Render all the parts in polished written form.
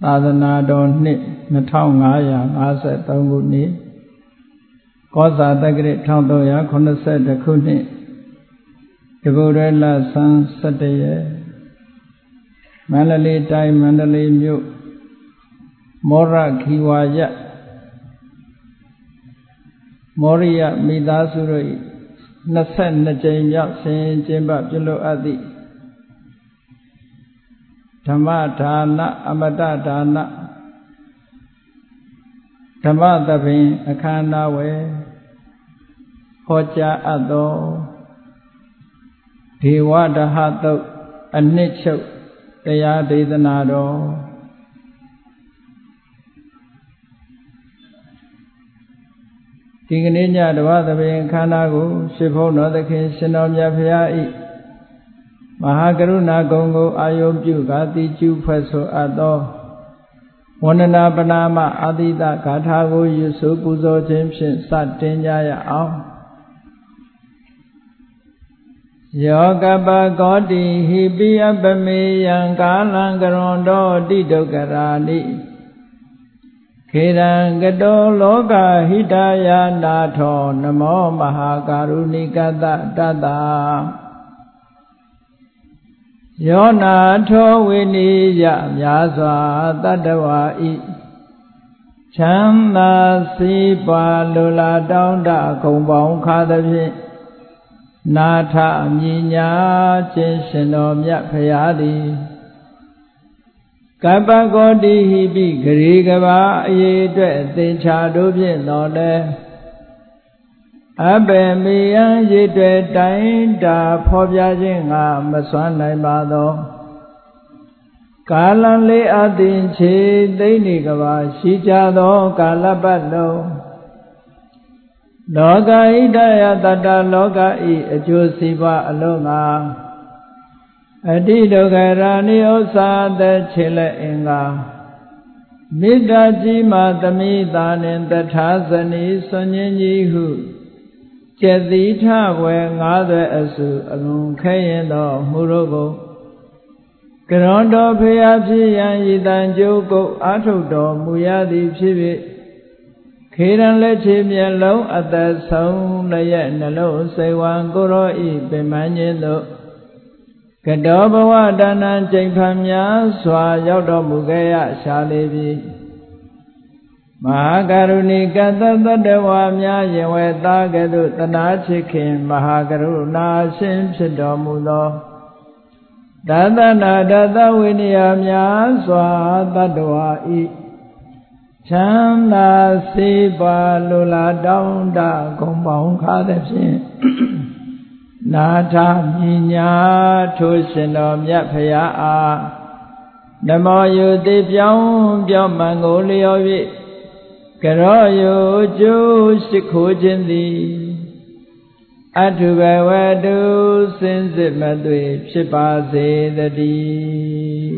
သာသနာတော်နှစ်2553ခုနှစ်ကောဇာတက္ကရာ1382ခုနှစ်တပုရဲလဆန်း17ရက်မန္တလေးတိုင်းမန္တလေးမြို့မောရခီဝါယမောရိယမိသားစုတို့22ကြိမ်မြောက်ဆင်ကျင်းပပြုလုပ်အပ်သည့်ဓမ္မဒါနအမတဒါနဓမ္မသဘင်အခမ်းအနားဝယ်ဟောကြားအပ်သောဒေဝဒဟသုတ်အနှစ်ချုပ်တရားဒေသနာတော်ဒီကနေ့ညဓမ္မသဘင်အခမ်းအနားကိုရှင်ဘုန်းတော်သခင်ရှင်တော်မြတ်ဖရာဤမဟာကရုဏာဂုဏ်ကိုအာယုံပြုကာတိကျူဖွဲ့ဆိုအပ်သောဝန္ဒနာပနာမအာတိတဂါထာကိုရွတ်ဆိုပူဇော်ခြင်းဖြင့်စတင်ကြရအောင်ယောကပကောတိဟိပိယပမေယံကာလံကရွန်တောတိဒုက္ခရာနိခေရံကတောလောကဟိတယာနာထောနမောမဟာကာရုဏိကတတတယောနာထောဝိနိယမြာစွာတတ္တဝါဤချမ်းသာစီးပွားလိုလားတောင်းတဂုံပေါင်းခါသဖြင့်နာထမြညာခြင်းရှင်တော်မြတ်ဖရာသည်ကပ္ပကောတိဟိပိဂရေကဘာအရေးအတွက်သင်္ချာတို့ဖြင့်တော်လဲအဘေမေယံရည်တွေတိုင်းတာဖော်ပြခြင်းငါမစွမ်းနိုင်ပါသောကာလံလေးအသင်ချေသိမ့်နေကဘာရှိကြသောကာလပတ်လုံးလောကဣဒယတတလောကဤအကျိုးစီးပွားအလုံးငါအတိဒုက္ခရာနိဥ္စာသက်ချေလက်အင်္ဂါမေတ္တာကြီးမှသမိတာနှင့်တထာဇနီဆွန်ញင်းကြီးဟုကျက်သီထဝယ်ငါးသွဲအစုအလွန်ခဲရင်သောမှုတို့ကိုကရွန်တော်ဖရာဖြစ်ရန်ဤတန်ကြိုးကိုအာထုတ်တော်မူရသည်ဖြစ်၍ခေရန်လက်ချေမျက်လုံးအသက်ဆုံးလည်းရဲ့နှလုံးစိတ်ဝံကိုရောဤပင်မခြင်းတို့ကတောဘဝဒါနံကျိန်ဖန်များစွာရောက်တော်မူခဲ့ရရှာလေပြီမဟာကရုဏီကတ္တတ္တဝါများယင်ဝဲသားကဲ့သို့တနာချစ်ခင်မဟာကရုဏာရှင်ဖြစ်တော်မူသောတသနာတသဝိနည်းများစွာတတ္တဝါဤချမ်းသာစေပါလိုလားတောင်းတဂုံပေါင်းခါသည်ဖြင့်နာထမြညာထိုရှင်တော်မြတ်ဖရာအားနမောယုတိပြောင်းပြောမှန်ကိုလျော်၍ကရောယုကျိုးရှိခိုးခြင်းသည်အထုဘဝတုစင်စစ်မသွေဖြစ်ပါစေတည်း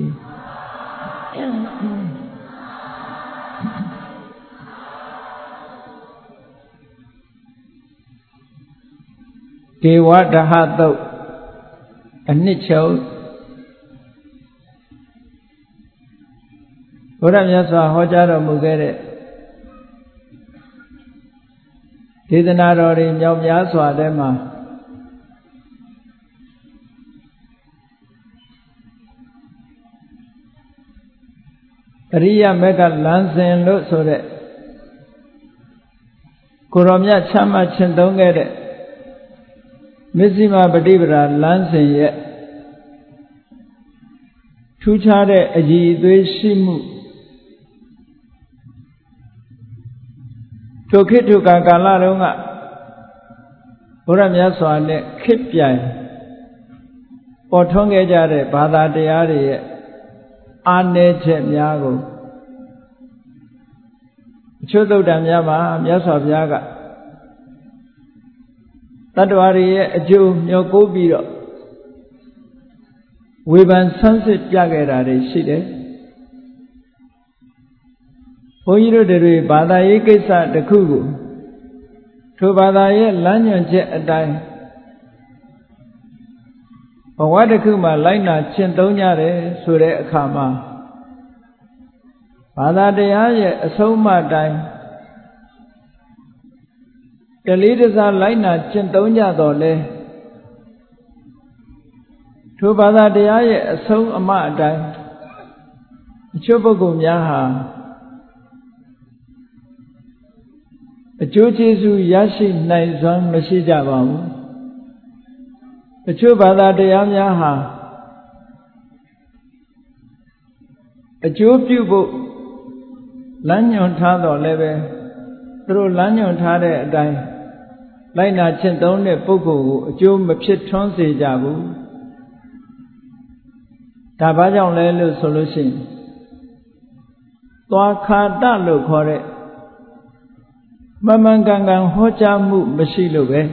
ဒေဝဒဟသုတ်အနှစ်ချုပ်ဘုရားမြတ်စွာဟောကြားတော်မူခဲ့တဲ့ဒေသနာတော်တွေမြောက်များစွာထဲမှာအရိယမေကလမ်းစဉ်လို့ဆိုတဲ့ကိုရောမြတ်ချမှတ်ခြင်းသုံးခဲ့တဲ့မဇ္ဈိမပฏิပဒါလမ်းစဉ်ရဲ့ထူးခြားတဲ့အကြည်အသွေးရှိမှုထိုခေတ်ထိုကာလတုန်းကဘုရားမြတ်စွာနဲ့ခေတ်ပြိုင်ပေါ်ထွန်းခဲ့ကြတဲ့ဘာသာတရားတွေရဲ့အားနည်းချက်များကိုအချို့သုတ္တန်များမှာမြတ်စွာဘုရားကတတ္တဝါတွေရဲ့အကျိုးမျှော်ကိုးပြီးတော့ဝေဖန်ဆန်းစစ်ပြခဲ့တာတွေရှိတယ်ဘုန်းကြီးတို့တွေဘာသာရေးကိစ္စတစ်ခုကိုထိုဘာသာရဲ့လမ်းညွှန်ချက်အတိုင်းဘဝတစ်ခုမှာလိုက်နာကျင့်သုံးကြတယ်ဆိုတဲ့အခါမှာဘာသာတရားရဲ့အဆုံးအမတိုင်းတလေးတစားလိုက်နာကျင့်သုံးကြတော်လဲထိုဘာသာတရားရဲ့အဆုံးအမအတိုင်းအချို့ပုဂ္ဂိုလ်များဟာအကျိုးကျေးဇူးရရှိနိုင်စွမ်းမရှိကြပါဘူးအချို့ဘာသာတရားများဟာအကျိုးပြုဖို့လမ်းညွှန်ထားတော်လည်းပဲသူတို့လမ်းညွှန်ထားတဲ့အတိုင်းလိုက်နာကျင့်သုံးတဲ့ပုဂ္ဂိုလ်ကိုအကျိုးမဖြစ်ထွန်းစေကြဘူးဒါဘာကြောင့်လဲလို့ဆိုလို့ရှိရင်သွားခါတလို့ခေါ်တဲ့မမှန်ကန်ကန်ဟောကြားမှုမရှိလို့ပဲ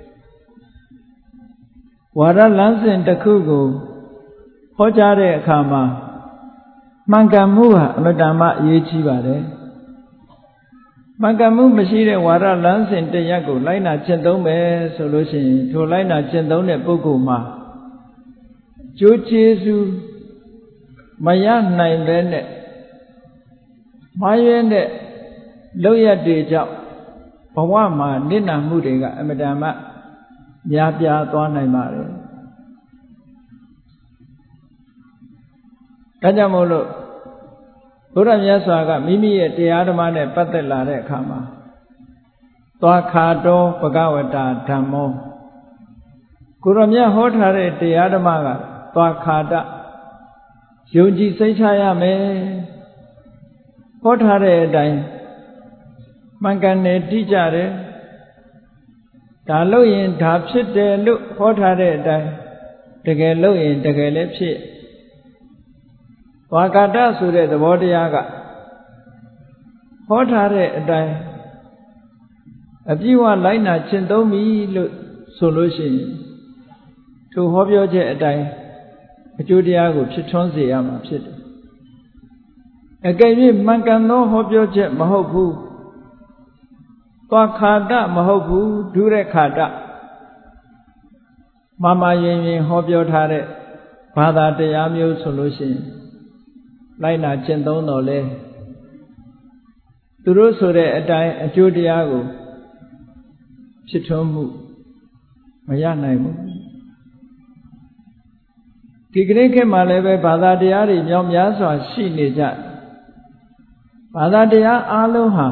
ဝါဒလမ်းစဉ်တစ်ခုကိုဟောကြားတဲ့အခါမှာမှန်ကန်မှုဟာအမတန်မှအရေးကြီးပါတယ်မှန်ကန်မှုမရှိတဲ့ဝါဒလမ်းစဉ်တစ်ရပ်ကိုလိုက်နာကျင့်သုံးမယ်ဆိုလို့ရှိရင်ထိုလိုက်နာကျင့်သုံးတဲ့ပုဂ္ဂိုလ်မှာကျိုးကျေးဇူးမရနိုင်ပဲနဲ့မှားယွင်းတဲ့လုပ်ရက်တွေကြောင့်ဘဝမှာနစ်နာမှုတွေကအမတန်မှများပြားသွားနိုင်ပါတယ်ဒါကြောင့်မို့လို့ဘုရားမြတ်စွာကမိမိရဲ့တရားဓမ္မနဲ့ပတ်သက်လာတဲ့အခါမှာသွားခါတော်ဘဂဝတာဓမ္မောကိုရောမြတ်ဟောထားတဲ့တရားဓမ္မကသွားခါတယုံကြည်စိတ်ချရမယ်ဟောထားတဲ့အတိုင်းမှန်ကန်တယ်တိကျတယ်ဒါလို့ရင်ဒါဖြစ်တယ်လို့ဟောထားတဲ့အတိုင်းတကယ်လို့ရင်တကယ်လည်းဖြစ်သွားကာတဆိုတဲ့သဘောတရားကဟောထားတဲ့အတိုင်းအပြည့်အဝလိုက်နာကျင့်သုံးပြီလို့ဆိုလို့ရှိရင်ထိုဟောပြောချက်အတိုင်းအကျိုးတရားကိုဖြစ်ထွန်းစေရမှာဖြစ်တယ်အကယ်၍မှန်ကန်သောဟောပြောချက်မဟုတ်ဘူးသွားခါတမဟုတ်ဘူးဒုရခါတမမရင်ရင်ဟောပြောထားတဲ့ဘာသာတရားမျိုးဆိုလို့ရှိရင်လိုက်နာကျင့်သုံးတော်လဲသူတို့ဆိုတဲ့အတိုင်းအကျိုးတရားကိုဖြစ်ထွန်းမှုမရနိုင်ဘူးဒီကနေ့ခေတ်မှာလည်းပဲဘာသာတရားတွေမြောက်များစွာရှိနေကြဘာသာတရားအလုံးဟာ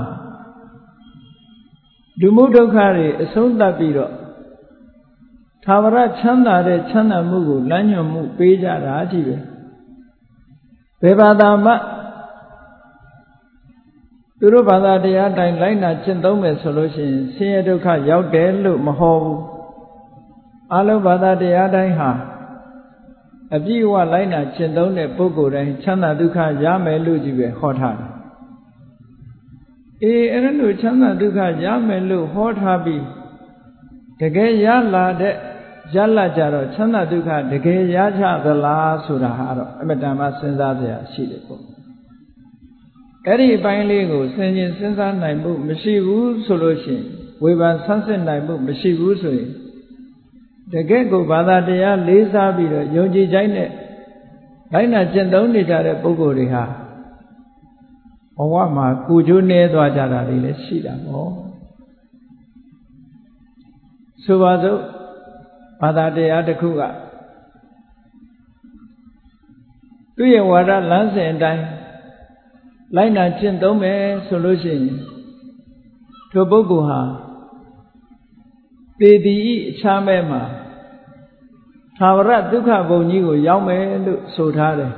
ဒုမှုဒုက္ခတွေအဆုံးသတ်ပြီးတော့သာဝရချမ်းသာတဲ့ချမ်းသာမှုကိုလမ်းညွှန်မှုပေးကြတာကြည့်ပဲဘယ်ဘာသာမှသူတို့ဘာသာတရားတိုင်းလိုက်နာကျင့်သုံးမယ်ဆိုလို့ရှိရင်ဆင်းရဲဒုက္ခရောက်တယ်လို့မဟောဘူးအလုံးဘာသာတရားတိုင်းဟာအပြည့်အဝလိုက်နာကျင့်သုံးတဲ့ပုဂ္ဂိုလ်တိုင်းချမ်းသာဒုက္ခရမယ်လို့ကြီးပဲဟောထားတယ်အဲ့ဒါလို့ချမ်းသာဒုက္ခရမယ်လို့ဟောထားပြီးတကယ်ရလာတဲ့ရလာကြတော့ချမ်းသာဒုက္ခတကယ်ရကြသလားဆိုတာဟာတော့အမတန်မှစဉ်းစားစရာရှိတယ်ပေါ့အဲ့ဒီအပိုင်းလေးကိုစဉ်းကျင်စဉ်းစားနိုင်မှုမရှိဘူးဆိုလို့ရှိရင်ဝေဖန်ဆန်းစစ်နိုင်မှုမရှိဘူးဆိုရင်တကယ်ကိုဘာသာတရားလေးစားပြီးတော့ယုံကြည်ကြိုက်တဲ့လိုက်နာကျင့်သုံးနေကြတဲ့ပုဂ္ဂိုလ်တွေဟာဘဝမှာကိုယ်ကျိုးနည်းသွားကြတာတွေလည်းရှိတာပေါ့ဆိုပါစို့ဘာသာတရားတစ်ခုကသူ့ရဲ့ဝါဒလမ်းစဉ်အတိုင်းလိုက်နာကျင့်သုံးမယ်ဆိုလို့ရှိရင်ထိုပုဂ္ဂိုလ်ဟာသေတိဤအခြားမဲ့မှာသာဝရဒုက္ခဘုံကြီးကိုရောက်မယ်လို့ဆိုထားတယ်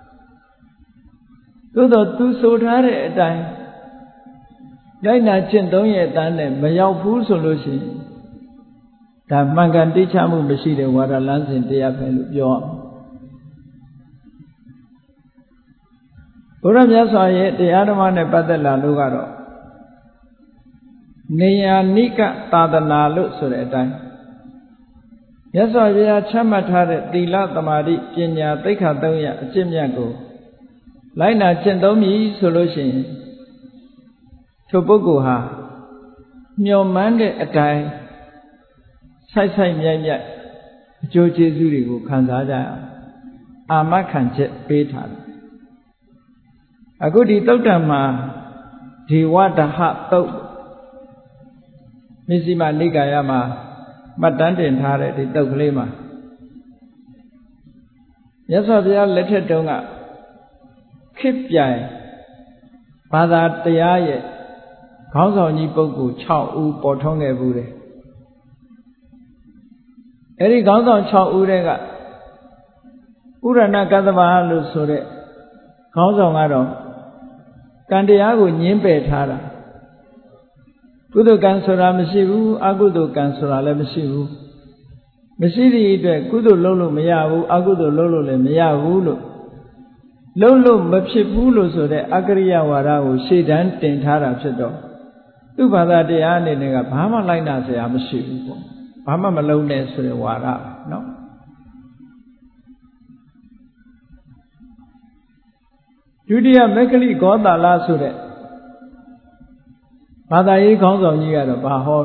သို့တော့သူဆိုထားတဲ့အတိုင်းလိုက်နာကျင့်သုံးရဲ့အတန်းနဲ့မရောက်ဘူးဆိုလို့ရှိရင်ဒါမှန်ကန်တိကျမှုမရှိတဲ့ဝါဒလမ်းစဉ်တရားပဲလို့ပြောအောင်ဘုရားမြတ်စွာရဲ့တရားဓမ္မနဲ့ပတ်သက်လာလို့ကတော့နေယာနိကသာသနာလို့ဆိုတဲ့အတိုင်းမြတ်စွာဘုရားချမှတ်ထားတဲ့သီလသမာဓိပညာသိက္ခာ၃ရပ်အကျင့်မြတ်ကိုလိုက်နာကျင့်သုံးပြီဆိုလို့ရှိရင်ထိုပုဂ္ဂိုလ်ဟာမျှော်မှန်းတဲ့အတိုင်းဆိုင်ဆိုင်မြိုက်မြိုက်အကျိုးကျေးဇူးတွေကိုခံစားကြရအောင်အာမခံချက်ပေးထားတယ်အခုဒီသုတ်တံမှာဒေဝဒဟသုတ်မစ္စည်းမနိကာယမှာမှတ်တမ်းတင်ထားတဲ့ဒီသုတ်ကလေးမှာမြတ်စွာဘုရားလက်ထက်တုန်းကခေတ်ပြိုင်ဘာသာတရားရဲ့ခေါင်းဆောင်ကြီးပုဂ္ဂိုလ်6ဦးပေါ်ထွန်းခဲ့ဘူးတယ်အဲဒီခေါင်းဆောင်6ဦးတဲ့ကဥရဏကသဗ္ဗလို့ဆိုတဲ့ခေါင်းဆောင်ကတော့ကံတရားကိုညှင်းပယ်ထားတာကုသိုလ်ကံဆိုတာမရှိဘူးအကုသိုလ်ကံဆိုတာလည်းမရှိဘူးမရှိသည့်အတွက်ကုသိုလ်လုပ်လို့မရဘူးအကုသိုလ်လုပ်လို့လည်းမရဘူးလို့လုပ်လို့မဖြစ်ဘူးလို့ဆိုတဲ့အကရိယဝါဒကိုရှေ့တန်းတင်ထားတာဖြစ်တော့သူ့ဘာသာတရားအနေနဲ့ကဘာမှလိုက်နာစရာမရှိဘူးပေါ့ဘာမှမလုံးနဲ့ဆိုတဲ့ဝါဒနော်ဒုတိယမက္ခလိဂောတာလဆိုတဲ့ဘာသာရေးခေါင်းဆောင်ကြီးကတော့ဘာဟော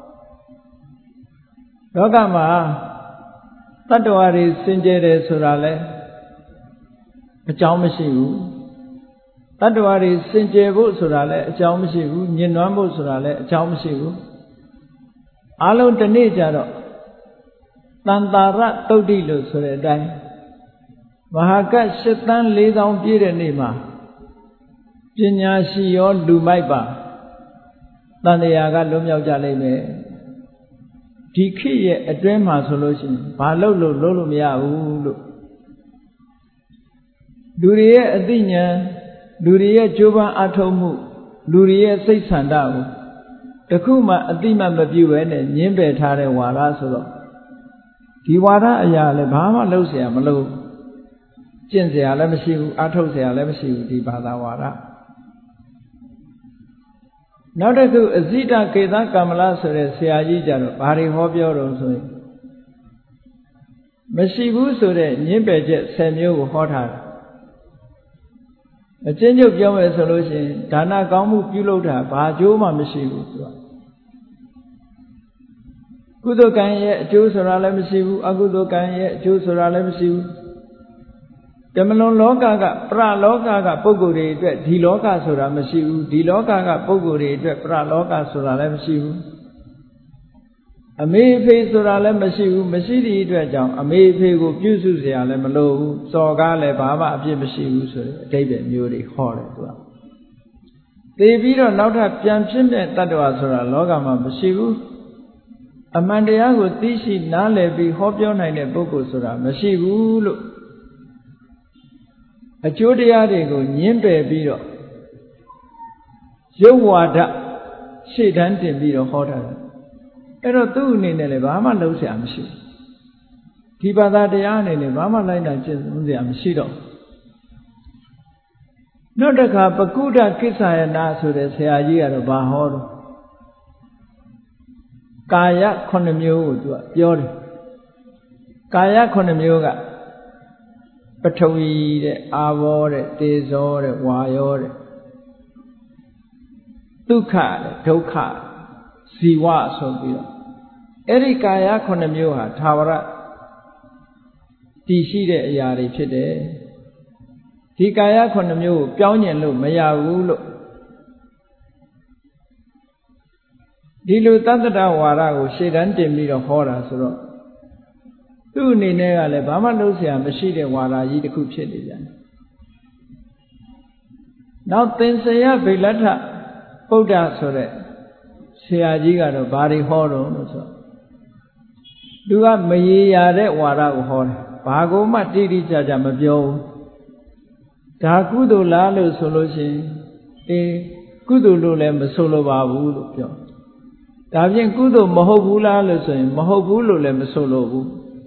လောကမှာတတ္တဝါတွေစင်ကြယ်တယ်ဆိုတာလဲအကြောင်းမရှိဘူးတတ္တဝါတွေစင်ကြယ်ဖို့ဆိုတာလဲအကြောင်းမရှိဘူးညင်နွမ်းဖို့ဆိုတာလဲအကြောင်းမရှိဘူးအလုံးတစ်နေ့ကျတော့တန်တာရတုတ်တိလို့ဆိုတဲ့အတိုင်းမဟာကတ်8 သန်း 4 သောင်းပြည့်တဲ့နေ့မှာပညာရှိရောလူမိုက်ပါတန်တရားကလွတ်မြောက်ကြလိမ့်မယ်ဒီခေတ်ရဲ့အတွင်းမှာဆိုလို့ရှိရင်ဘာလုပ်လို့မရဘူးလို့လူတွေရဲ့အသိဉာဏ်လူတွေရဲ့ကြိုးပမ်းအထောက်မှုလူတွေရဲ့စိတ်ဆန္ဒကိုတခုမှအတိမတ်မပြုဘဲနဲ့ညှင်းပယ်ထားတဲ့ဝါဒဆိုတော့ဒီဝါဒအရာလည်းဘာမှလုပ်เสียမလို့ကျင့်เสียလည်းမရှိဘူးအထုတ်เสียလည်းမရှိဘူးဒီဘာသာဝါဒနောက်တစ်ခုအဇိတကေသကမ္မလဆိုတဲ့ဆရာကြီးကြတော့ဘာတွေဟောပြောတော့ဆိုရင်မရှိဘူးဆိုတဲ့ညှင်းပယ်ချက်10မျိုးကိုဟောထားတယ်အကျဉ်းချုပ်ပြောမယ်ဆိုလို့ရှိရင်ဒါနကောင်းမှုပြုလုပ်တာဘာအကျိုးမှမရှိဘူးသူကကုသိုလ်ကံရဲ့အကျိုးဆိုတာလည်းမရှိဘူးအကုသိုလ်ကံရဲ့အကျိုးဆိုတာလည်းမရှိဘူးဓမ္မလွန်လောကကပရလောကကပုဂ္ဂိုလ်တွေအတွက်ဒီလောကဆိုတာမရှိဘူးဒီလောကကပုဂ္ဂိုလ်တွေအတွက်ပရလောကဆိုတာလည်းမရှိဘူးအမေအဖေဆိုတာလည်းမရှိဘူးမရှိသည့်အတွက်ကြောင့်အမေအဖေကိုပြုစုเสียလည်းမလိုဘူးစော်ကားလည်းဘာမှအပြစ်မရှိဘူးဆိုတဲ့အဓိပ္ပာယ်မျိုးတွေဟောတယ်သူကသိပြီးတော့နောက်ထပ်ပြန်ဖြစ်တဲ့တ attva ဆိုတာလောကမှာမရှိဘူးအမှန်တရားကိုသိရှိနားလည်ပြီးဟောပြောနိုင်တဲ့ပုဂ္ဂိုလ်ဆိုတာမရှိဘူးလို့အကျိုးတရားတွေကိုညှင်းပယ်ပြီးတော့ရုပ်ဝါဒရှေ့တန်းတင်ပြီးတော့ဟောထားတယ်အဲ့တော့သူ့အနေနဲ့လည်းဘာမှလုပ်เสียမရှိဘူးဒီဘာသာတရားအနေနဲ့ဘာမှလိုက်နာကျင့်သုံးเสียမရှိတော့နောက်တစ်ခါပကုဒ္ဒကိစ္ဆယနာဆိုတဲ့ဆရာကြီးကတော့ဘာဟောတော့ကာယ9မျိုးကိုသူကပြောတယ်ကာယ9မျိုးကပထဝီတဲ့အာဘောတဲ့တေဇောတဲ့ဝါယောတဲ့ဒုက္ခတဲ့ဒုက္ခဇီဝဆိုပြီးတော့အဲ့ဒီကာယ9မျိုးဟာသာဝရတည်ရှိတဲ့အရာတွေဖြစ်တယ်ဒီကာယ9မျိုးကိုပြောင်းညင်လို့မရဘူးလို့ဒီလိုတတ္တဝါဒကိုရှေ့တန်းတင်ပြီးတော့ဟောတာဆိုတော့သူ့အနေနဲ့ကလည်းဘာမှလုပ်เสียမရှိတဲ့ဝါဒကြီးတစ်ခုဖြစ်နေပြန်နောက်သင်္ဆေယဗိလဋ္ဌပုဒ္ဒဆိုတဲ့ဆရာကြီးကတော့ဘာတွေဟောတော့လို့ဆိုသူကမရေရာတဲ့ဝါဒကိုဟောတယ်ဘာကိုမှတိတိကျကျမပြောဘူးဒါကုသိုလ်လားလို့ဆိုလို့ရှိရင်ကုသိုလ်လို့လည်းမဆိုလိုပါဘူးလို့ပြောဒါဖြင့်ကုသိုလ်မဟုတ်ဘူးလားလို့ဆိုရင်မဟုတ်ဘူးလို့လည်းမဆိုလိုဘူး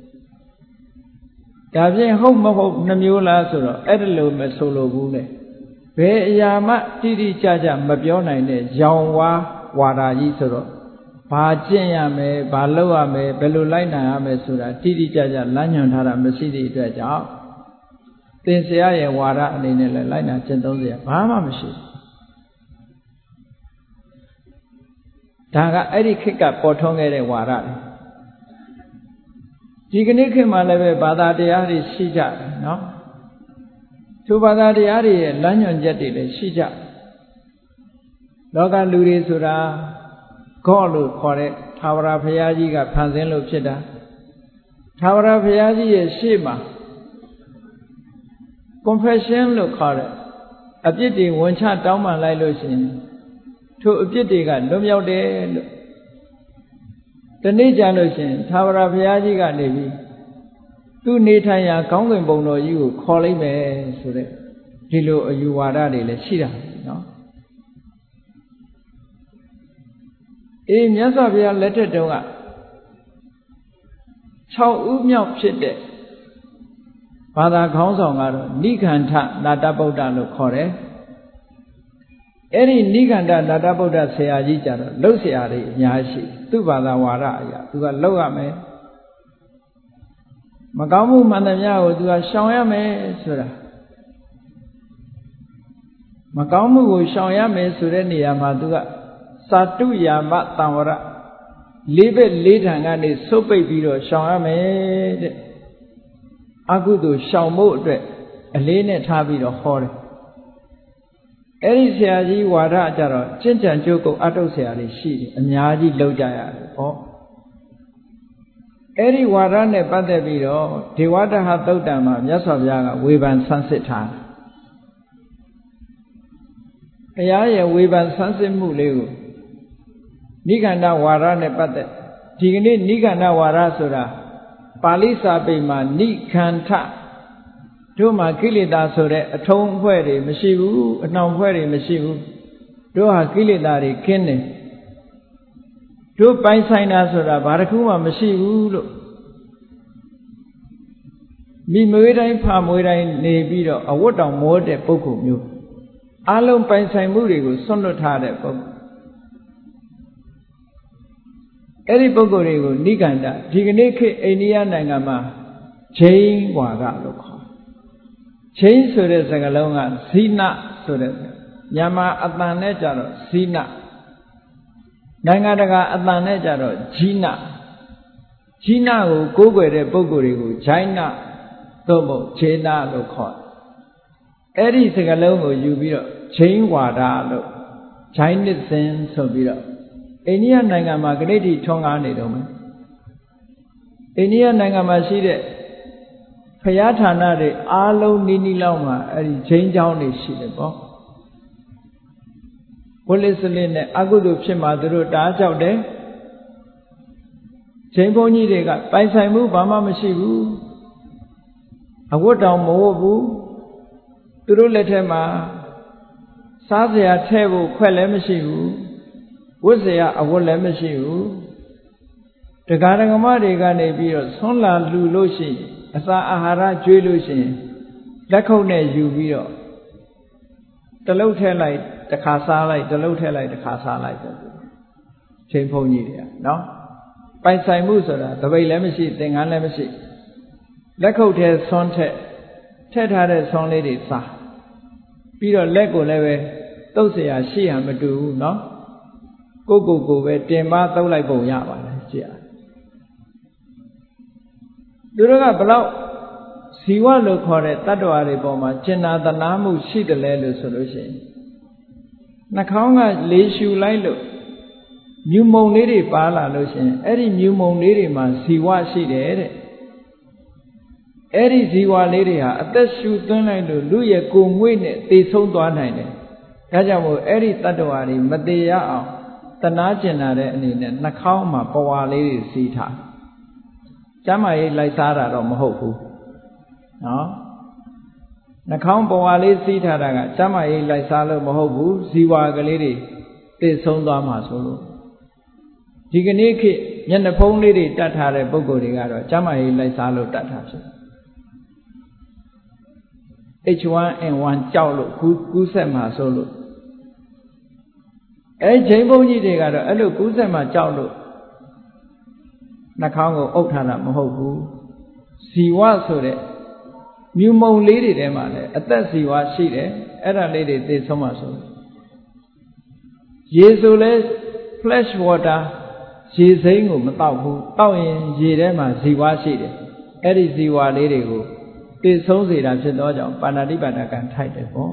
ဒါဖြင့်ဟုတ်မဟုတ်နှမျိုးလားဆိုတော့အဲ့ဒါလို့မဆိုလိုဘူးလေဘယ်အရာမှတိတိကျကျမပြောနိုင်တဲ့ရောင်ဝါဝါဒကြီးဆိုတော့ဘာကျင့်ရမယ်ဘာလုပ်ရမယ်ဘယ်လိုလိုက်နိုင်ရမယ်ဆိုတာတိတိကျကျလမ်းညွှန်ထားတာမရှိသည့်အတွက်ကြောင့်သင်္ဆေယရဲ့ဝါဒအနေနဲ့လည်းလိုက်နာကျင့်သုံးเสียဘာမှမရှိဘူးဒါကအဲ့ဒီခေတ်ကပေါ်ထွန်းခဲ့တဲ့ဝါဒလေဒီကနေ့ခေတ်မှာလည်းပဲဘာသာတရားတွေရှိကြတယ်နော်သူဘာသာတရားတွေရဲ့လမ်းညွှန်ချက်တွေလည်းရှိကြလောကလူတွေဆိုတာခေါ်လို့ခေါ်တဲ့သာဝရဘုရားကြီးကဖန်ဆင်းလို့ဖြစ်တာသာဝရဘုရားကြီးရဲ့ရှေ့မှာ confession လို့ခေါ်တဲ့အပြစ်တွေဝန်ချတောင်းပန်လိုက်လို့ရှိရင်ထိုအပြစ်တွေကလွတ်မြောက်တယ်လို့ဒီနေ့ကြလို့ရှိရင်သာဝရဘုရားကြီးကနေပြီးသူနေထိုင်ရာကောင်းကင်ဘုံတော်ကြီးကိုခေါ်လိုက်မယ်ဆိုတဲ့ဒီလိုအယူဝါဒတွေလည်းရှိတာနော်အေးမြတ်စွာဘုရားလက်ထက်တုန်းက6ဦးမြောက်ဖြစ်တဲ့ဘာသာခေါင်းဆောင်ကတော့နိခန္ဓနာတဗုဒ္ဓလို့ခေါ်တယ်အဲ့ဒီနိခန္ဓနာတဗုဒ္ဓဆရာကြီးကြတော့လှုပ်ဆရာတွေအများရှိသူ့ဘာသာဝါဒအရာသူကလှုပ်ရမယ်မကောင်းမှုမှန်သမျှကိုသူကရှောင်ရမယ်ဆိုတာမကောင်းမှုကိုရှောင်ရမယ်ဆိုတဲ့နေရာမှာသူကစာတုယာမတံဝရလေးဘက်လေးထံကနေဆုပ်ပိတ်ပြီးတော့ရှောင်ရမယ်တဲ့အကုသိုလ်ရှောင်ဖို့အတွက်အလေးနဲ့ထားပြီးတော့ဟောတယ်အဲ့ဒီဆရာကြီးဝါဒကြတော့ကျင့်ကြံကြိုးကုပ်အထုတ်ဆရာတွေရှိတယ်အများကြီးလောက်ကြရတယ်ဟောအဲ့ဒီဝါဒနဲ့ပတ်သက်ပြီးတော့ဒေဝတဟသုတ်တံမှာမြတ်စွာဘုရားကဝေဖန်ဆန်းစစ်ထားတယ်ဘုရားရဲ့ဝေဖန်ဆန်းစစ်မှုလေးကိုနိခန္ဓဝါဒနဲ့ပတ်သက်ဒီကနေ့နိခန္ဓဝါဒဆိုတာပါဠိစာပေမှာနိခန္ဓတို့မှာကိလေသာဆိုတဲ့အထုံးအဖွဲ့တွေမရှိဘူးအနှောင်အဖွဲ့တွေမရှိဘူးတို့ဟာကိလေသာတွေကင်းတယ်တို့ပိုင်ဆိုင်တာဆိုတာဘာတစ်ခုမှမရှိဘူးလို့မိမွေးတိုင်းဖမွေးတိုင်းနေပြီးတော့အဝတ်တောင်မောတဲ့ပုဂ္ဂိုလ်မျိုးအလုံးပိုင်ဆိုင်မှုတွေကိုဆွန့်လွတ်ထားတဲ့ပုဂ္ဂိုလ်အဲ့ဒီပုဂ္ဂိုလ်တွေကိုနိခန္ဓဒီကနေ့ခေတ်အိန္ဒိယနိုင်ငံမှာဂျိန်းဝါဒလို့ခေါ်ဂျိန်းဆိုတဲ့စကားလုံးကဇိနဆိုတဲ့မြန်မာအတန်နဲ့ကြတော့ဇိနနိုင်ငံတကာအတန်နဲ့ကြတော့ဂျိနဂျိနကိုကိုးကွယ်တဲ့ပုဂ္ဂိုလ်တွေကိုဂျိုင်းနသို့မဟုတ်ဂျေနလို့ခေါ်အဲ့ဒီစကားလုံးကိုယူပြီးတော့ဂျိန်းဝါဒလို့ဂျိုင်းနစ်စင်ဆိုပြီးတော့အိန္ဒိယနိုင်ငံမှာကနေ့ထိထွန်းကားနေတော့မယ်အိန္ဒိယနိုင်ငံမှာရှိတဲ့ဘုရားဌာနတွေအားလုံးနီးနီးလောက်မှာအဲ့ဒီဂျိန်းကျောင်းတွေရှိတယ်ပေါ့ဝလိစလင်းနဲ့အကုသိုလ်ဖြစ်မှသူတို့တားကြောက်တယ်ဂျိန်းဘုန်းကြီးတွေကပိုင်ဆိုင်မှုဘာမှမရှိဘူးအဝတ်တောင်မဝတ်ဘူးသူတို့လက်ထက်မှာစားစရာထဲ့ဖို့ခွက်လည်းမရှိဘူးဝတ်စရာအဝတ်လည်းမရှိဘူးတရားဓမ္မတွေကနေပြီးတော့ဆွမ်းလာလှူလို့ရှိရင်အစာအာဟာရကျွေးလို့ရှိရင်လက်ခုပ်နဲ့ယူပြီးတော့တလုတ်ထဲလိုက်တစ်ခါစားလိုက်တလုတ်ထဲလိုက်တစ်ခါစားလိုက်ဆိုချိန်ဖုံကြီးတွေကနော်ပိုင်ဆိုင်မှုဆိုတာတပိတ်လည်းမရှိသင်္ကန်းလည်းမရှိလက်ခုပ်ထဲဆွမ်းထည့်ထားတဲ့ဆွမ်းလေးတွေစားပြီးတော့လက်ကိုလည်းပဲတုပ်เสียရှိရမတူဘူးနော်ကိုပဲတင်ပါသုတ်လိုက်ပုံရပါတယ်ကြည့်ရသူတို့ကဘလောက်ဇီဝလို့ခေါ်တဲ့တတ္တဝါတွေပေါ်မှာကျင်နာတနာမှုရှိတယ်လဲလို့ဆိုလို့ရှိရင်နှာခေါင်းကလေးရှူလိုက်လို့မြူမုံလေးတွေပါလာလို့ရှိရင်အဲ့ဒီမြူမုံလေးတွေမှာဇီဝရှိတယ်တဲ့အဲ့ဒီဇီဝလေးတွေဟာအသက်ရှူသွင်းလိုက်လို့လူရဲ့ကိုယ်ငွေ့နဲ့သေဆုံးသွားနိုင်တယ်ဒါကြောင့်မို့အဲ့ဒီတတ္တဝါတွေမသေးရအောင်တနာကျင်လာတဲ့အနေနဲ့နှာခေါင်းမှာပဝါလေးတွေစီးထားကျမ်းမာရေးလိုက်စားတာတော့မဟုတ်ဘူးနော်နှာခေါင်းပဝါလေးစီးထားတာကကျမ်းမာရေးလိုက်စားလို့မဟုတ်ဘူးဇီဝကလေးတွေသိဆုံးသွားမှာဆိုလို့ဒီကနေ့ခေတ်မျက်နှာဖုံးလေးတွေတတ်ထားတဲ့ပုဂ္ဂိုလ်တွေကတော့ကျမ်းမာရေးလိုက်စားလို့တတ်တာဖြစ်H1N1 ကြောက်လို့ကူးဆက်မှာဆိုလို့ဂျိန်းဘုန်းကြီးတွေကတော့အဲ့လိုကူးဆက်မှာကြောက်လို့နှာခေါင်းကိုအုပ်ထားတာမဟုတ်ဘူးဇီဝဆိုတဲ့မြူမုံလေးတွေထဲမှာလည်းအသက်ဇီဝရှိတယ်အဲ့ဒါလေးတွေသိဆုံးမှာဆိုရေဆိုလဲ flash water ရေစိမ်းကိုမတောက်ဘူးတောက်ရင်ရေထဲမှာဇီဝရှိတယ်အဲ့ဒီဇီဝလေးတွေကိုသိသေဆုံးစေတာဖြစ်သောကြောင့်ပါဏာတိပါဒကံထိုက်တယ်ပေါ့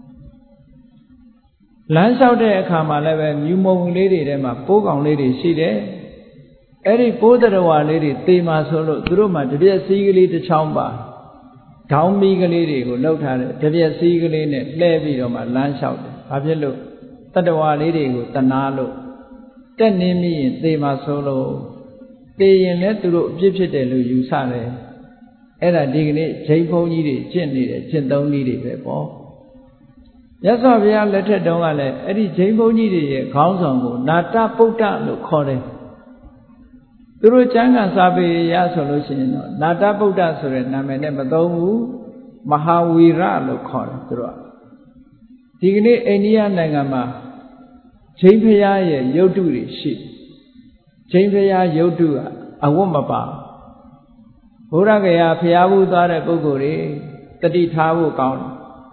လမ်းလျှောက်တဲ့အခါမှာလည်းပဲမြူမုံလေးတွေထဲမှာပိုးကောင်လေးတွေရှိတယ်အဲ့ဒီပိုးတရဝလေးတွေသေမှာဆိုလို့သူတို့မှတပြက်စီးကလေးတစ်ချောင်းပါခေါင်းမီးကလေးတွေကိုလှုပ်ထားတယ်တပြက်စီးကလေးနဲ့လှဲပြီးတော့မှလမ်းလျှောက်တယ်ဘာဖြစ်လို့တတဝါလေးတွေကိုတနာလို့တက်နေမိရင်သေမှာဆိုလို့သေရင်လည်းသူတို့အပြစ်ဖြစ်တယ်လို့ယူဆတယ်အဲ့ဒါဒီကနေ့ဂျိမ်းဘုန်းကြီးတွေကျင့်နေတယ်ကျင့်သုံးနည်းတွေပဲပေါ့မြတ်စွာဘုရားလက်ထက်တုန်းကလည်းအဲ့ဒီဂျိမ်းဘုန်းကြီးတွေရဲ့ခေါင်းဆောင်ကိုနာတပုဒ္ဒလို့ခေါ်တယ်သူတို့ကျမ်းဂန်စာပေရဆိုလို့ရှိရင်တော့နာတပုဒ္ဒဆိုတဲ့နာမည်နဲ့မသုံးဘူးမဟာဝီရလို့ခေါ်တယ်သူတို့ကဒီကနေ့အိန္ဒိယနိုင်ငံမှာဂျိမ်းဘုရားရဲ့ရုပ်တုတွေရှိဂျိမ်းဘုရားရုပ်တုကအဝတ်မပါဘုရားကရာဖျားဘူးသွားတဲ့ပုဂ္ဂိုလ်တွေတတိထားဖို့ကောင်းတယ်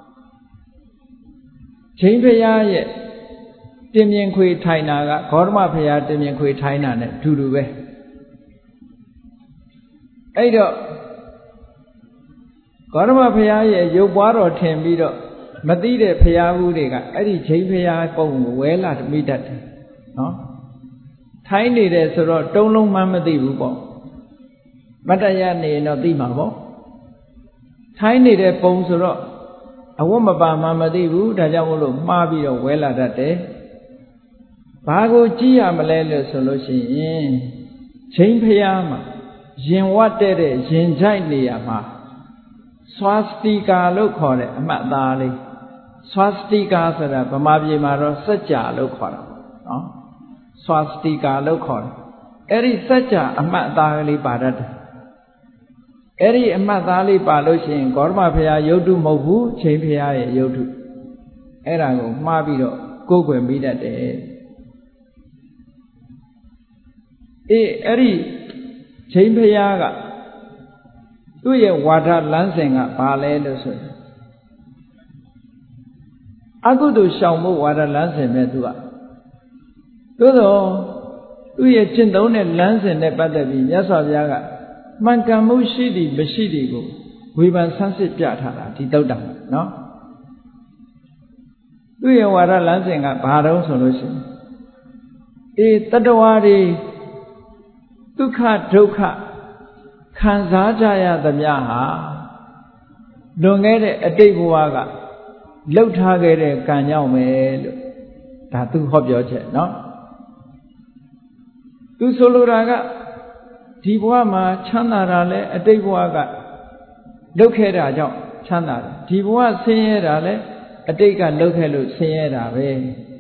ဂျိမ်းဘုရားရဲ့တင်မြင်ခွေထိုင်တာကဂေါတမဘုရားတင်မြင်ခွေထိုင်တာနဲ့အတူတူပဲအဲ့တော့ဂေါတမဘုရားရဲ့ရုပ်ပွားတော်ထင်ပြီးတော့မသိတဲ့ဘုရားဘူးတွေကအဲ့ဒီဂျိမ်းဘုရားပုံကိုဝဲလာမိတတ်တယ်နော်ထိုင်းနေတယ်ဆိုတော့တုံးလုံးမှမသိဘူးပေါ့မတ္တရနေရင်တော့သိမှာပေါ့ထိုင်းနေတဲ့ပုံဆိုတော့အဝတ်မပါမှမသိဘူးဒါကြောင့်မို့လို့မှားပြီးတော့ဝဲလာတတ်တယ်ဘာကိုကြည့်ရမလဲလို့ဆိုလို့ရှိရင်ချိန်ဖျားမှာရင်ဝတ်တဲ့ရင်ကြိုက်နေရမှာဆွာစတီကာလို့ခေါ်တဲ့အမှတ်သားလေးဆွာစတီကာဆိုတာဗမာပြည်မှာတော့စัจ जा လို့ခေါ်တာနော်ဆွာစတီကာလို့ခေါ်တယ်အဲ့ဒီစัจ जा အမှတ်သားကလေးပါတတ်တယ်အဲ့ဒီအမှတ်သားလေးပါလို့ရှိရင်ဂေါတမဘုရားရုပ်တုမဟုတ်ဘူးချိန်ဘုရားရဲ့ရုပ်တုအဲ့ဒါကိုမှားပြီးတော့ကိုးကွယ်မိတတ်တယ်အဲ့ဒီချိန်ဘုရားကသူ့ရဲ့ဝါဒလမ်းစဉ်ကဘာလဲလို့ဆိုရင်အကုသိုလ်ရှောင်ဖို့ဝါဒလမ်းစဉ်ပဲသူကသို့သောသူ့ရဲ့ကျင့်သုံးတဲ့လမ်းစဉ်နဲ့ပတ်သက်ပြီးမြတ်စွာဘုရားကမှန်ကန်မှုရှိသည်မရှိသည်ကိုဝေဖန်ဆန်းစစ်ပြထားတာဒီသုတ္တံနော်သူ့ရဲ့ဝါဒလမ်းစဉ်ကဘာတုံးဆိုလို့ရှိရင်တတ္တဝါတွေဒုက္ခဒုက္ခခံစားကြရသမျှဟာလွန်ခဲ့တဲ့အတိတ်ဘဝကလှုပ်ထားခဲ့တဲ့ကံကြောင့်ပဲလို့ဒါသူဟောပြောချက်နော်သူဆိုလိုတာကဒီဘဝမှာချမ်းသာတာလဲအတိတ်ဘဝကလှုပ်ခဲ့တာကြောင့်ချမ်းသာတယ်ဒီဘဝဆင်းရဲတာလဲအတိတ်ကလှုပ်ခဲ့လို့ဆင်းရဲတာပဲ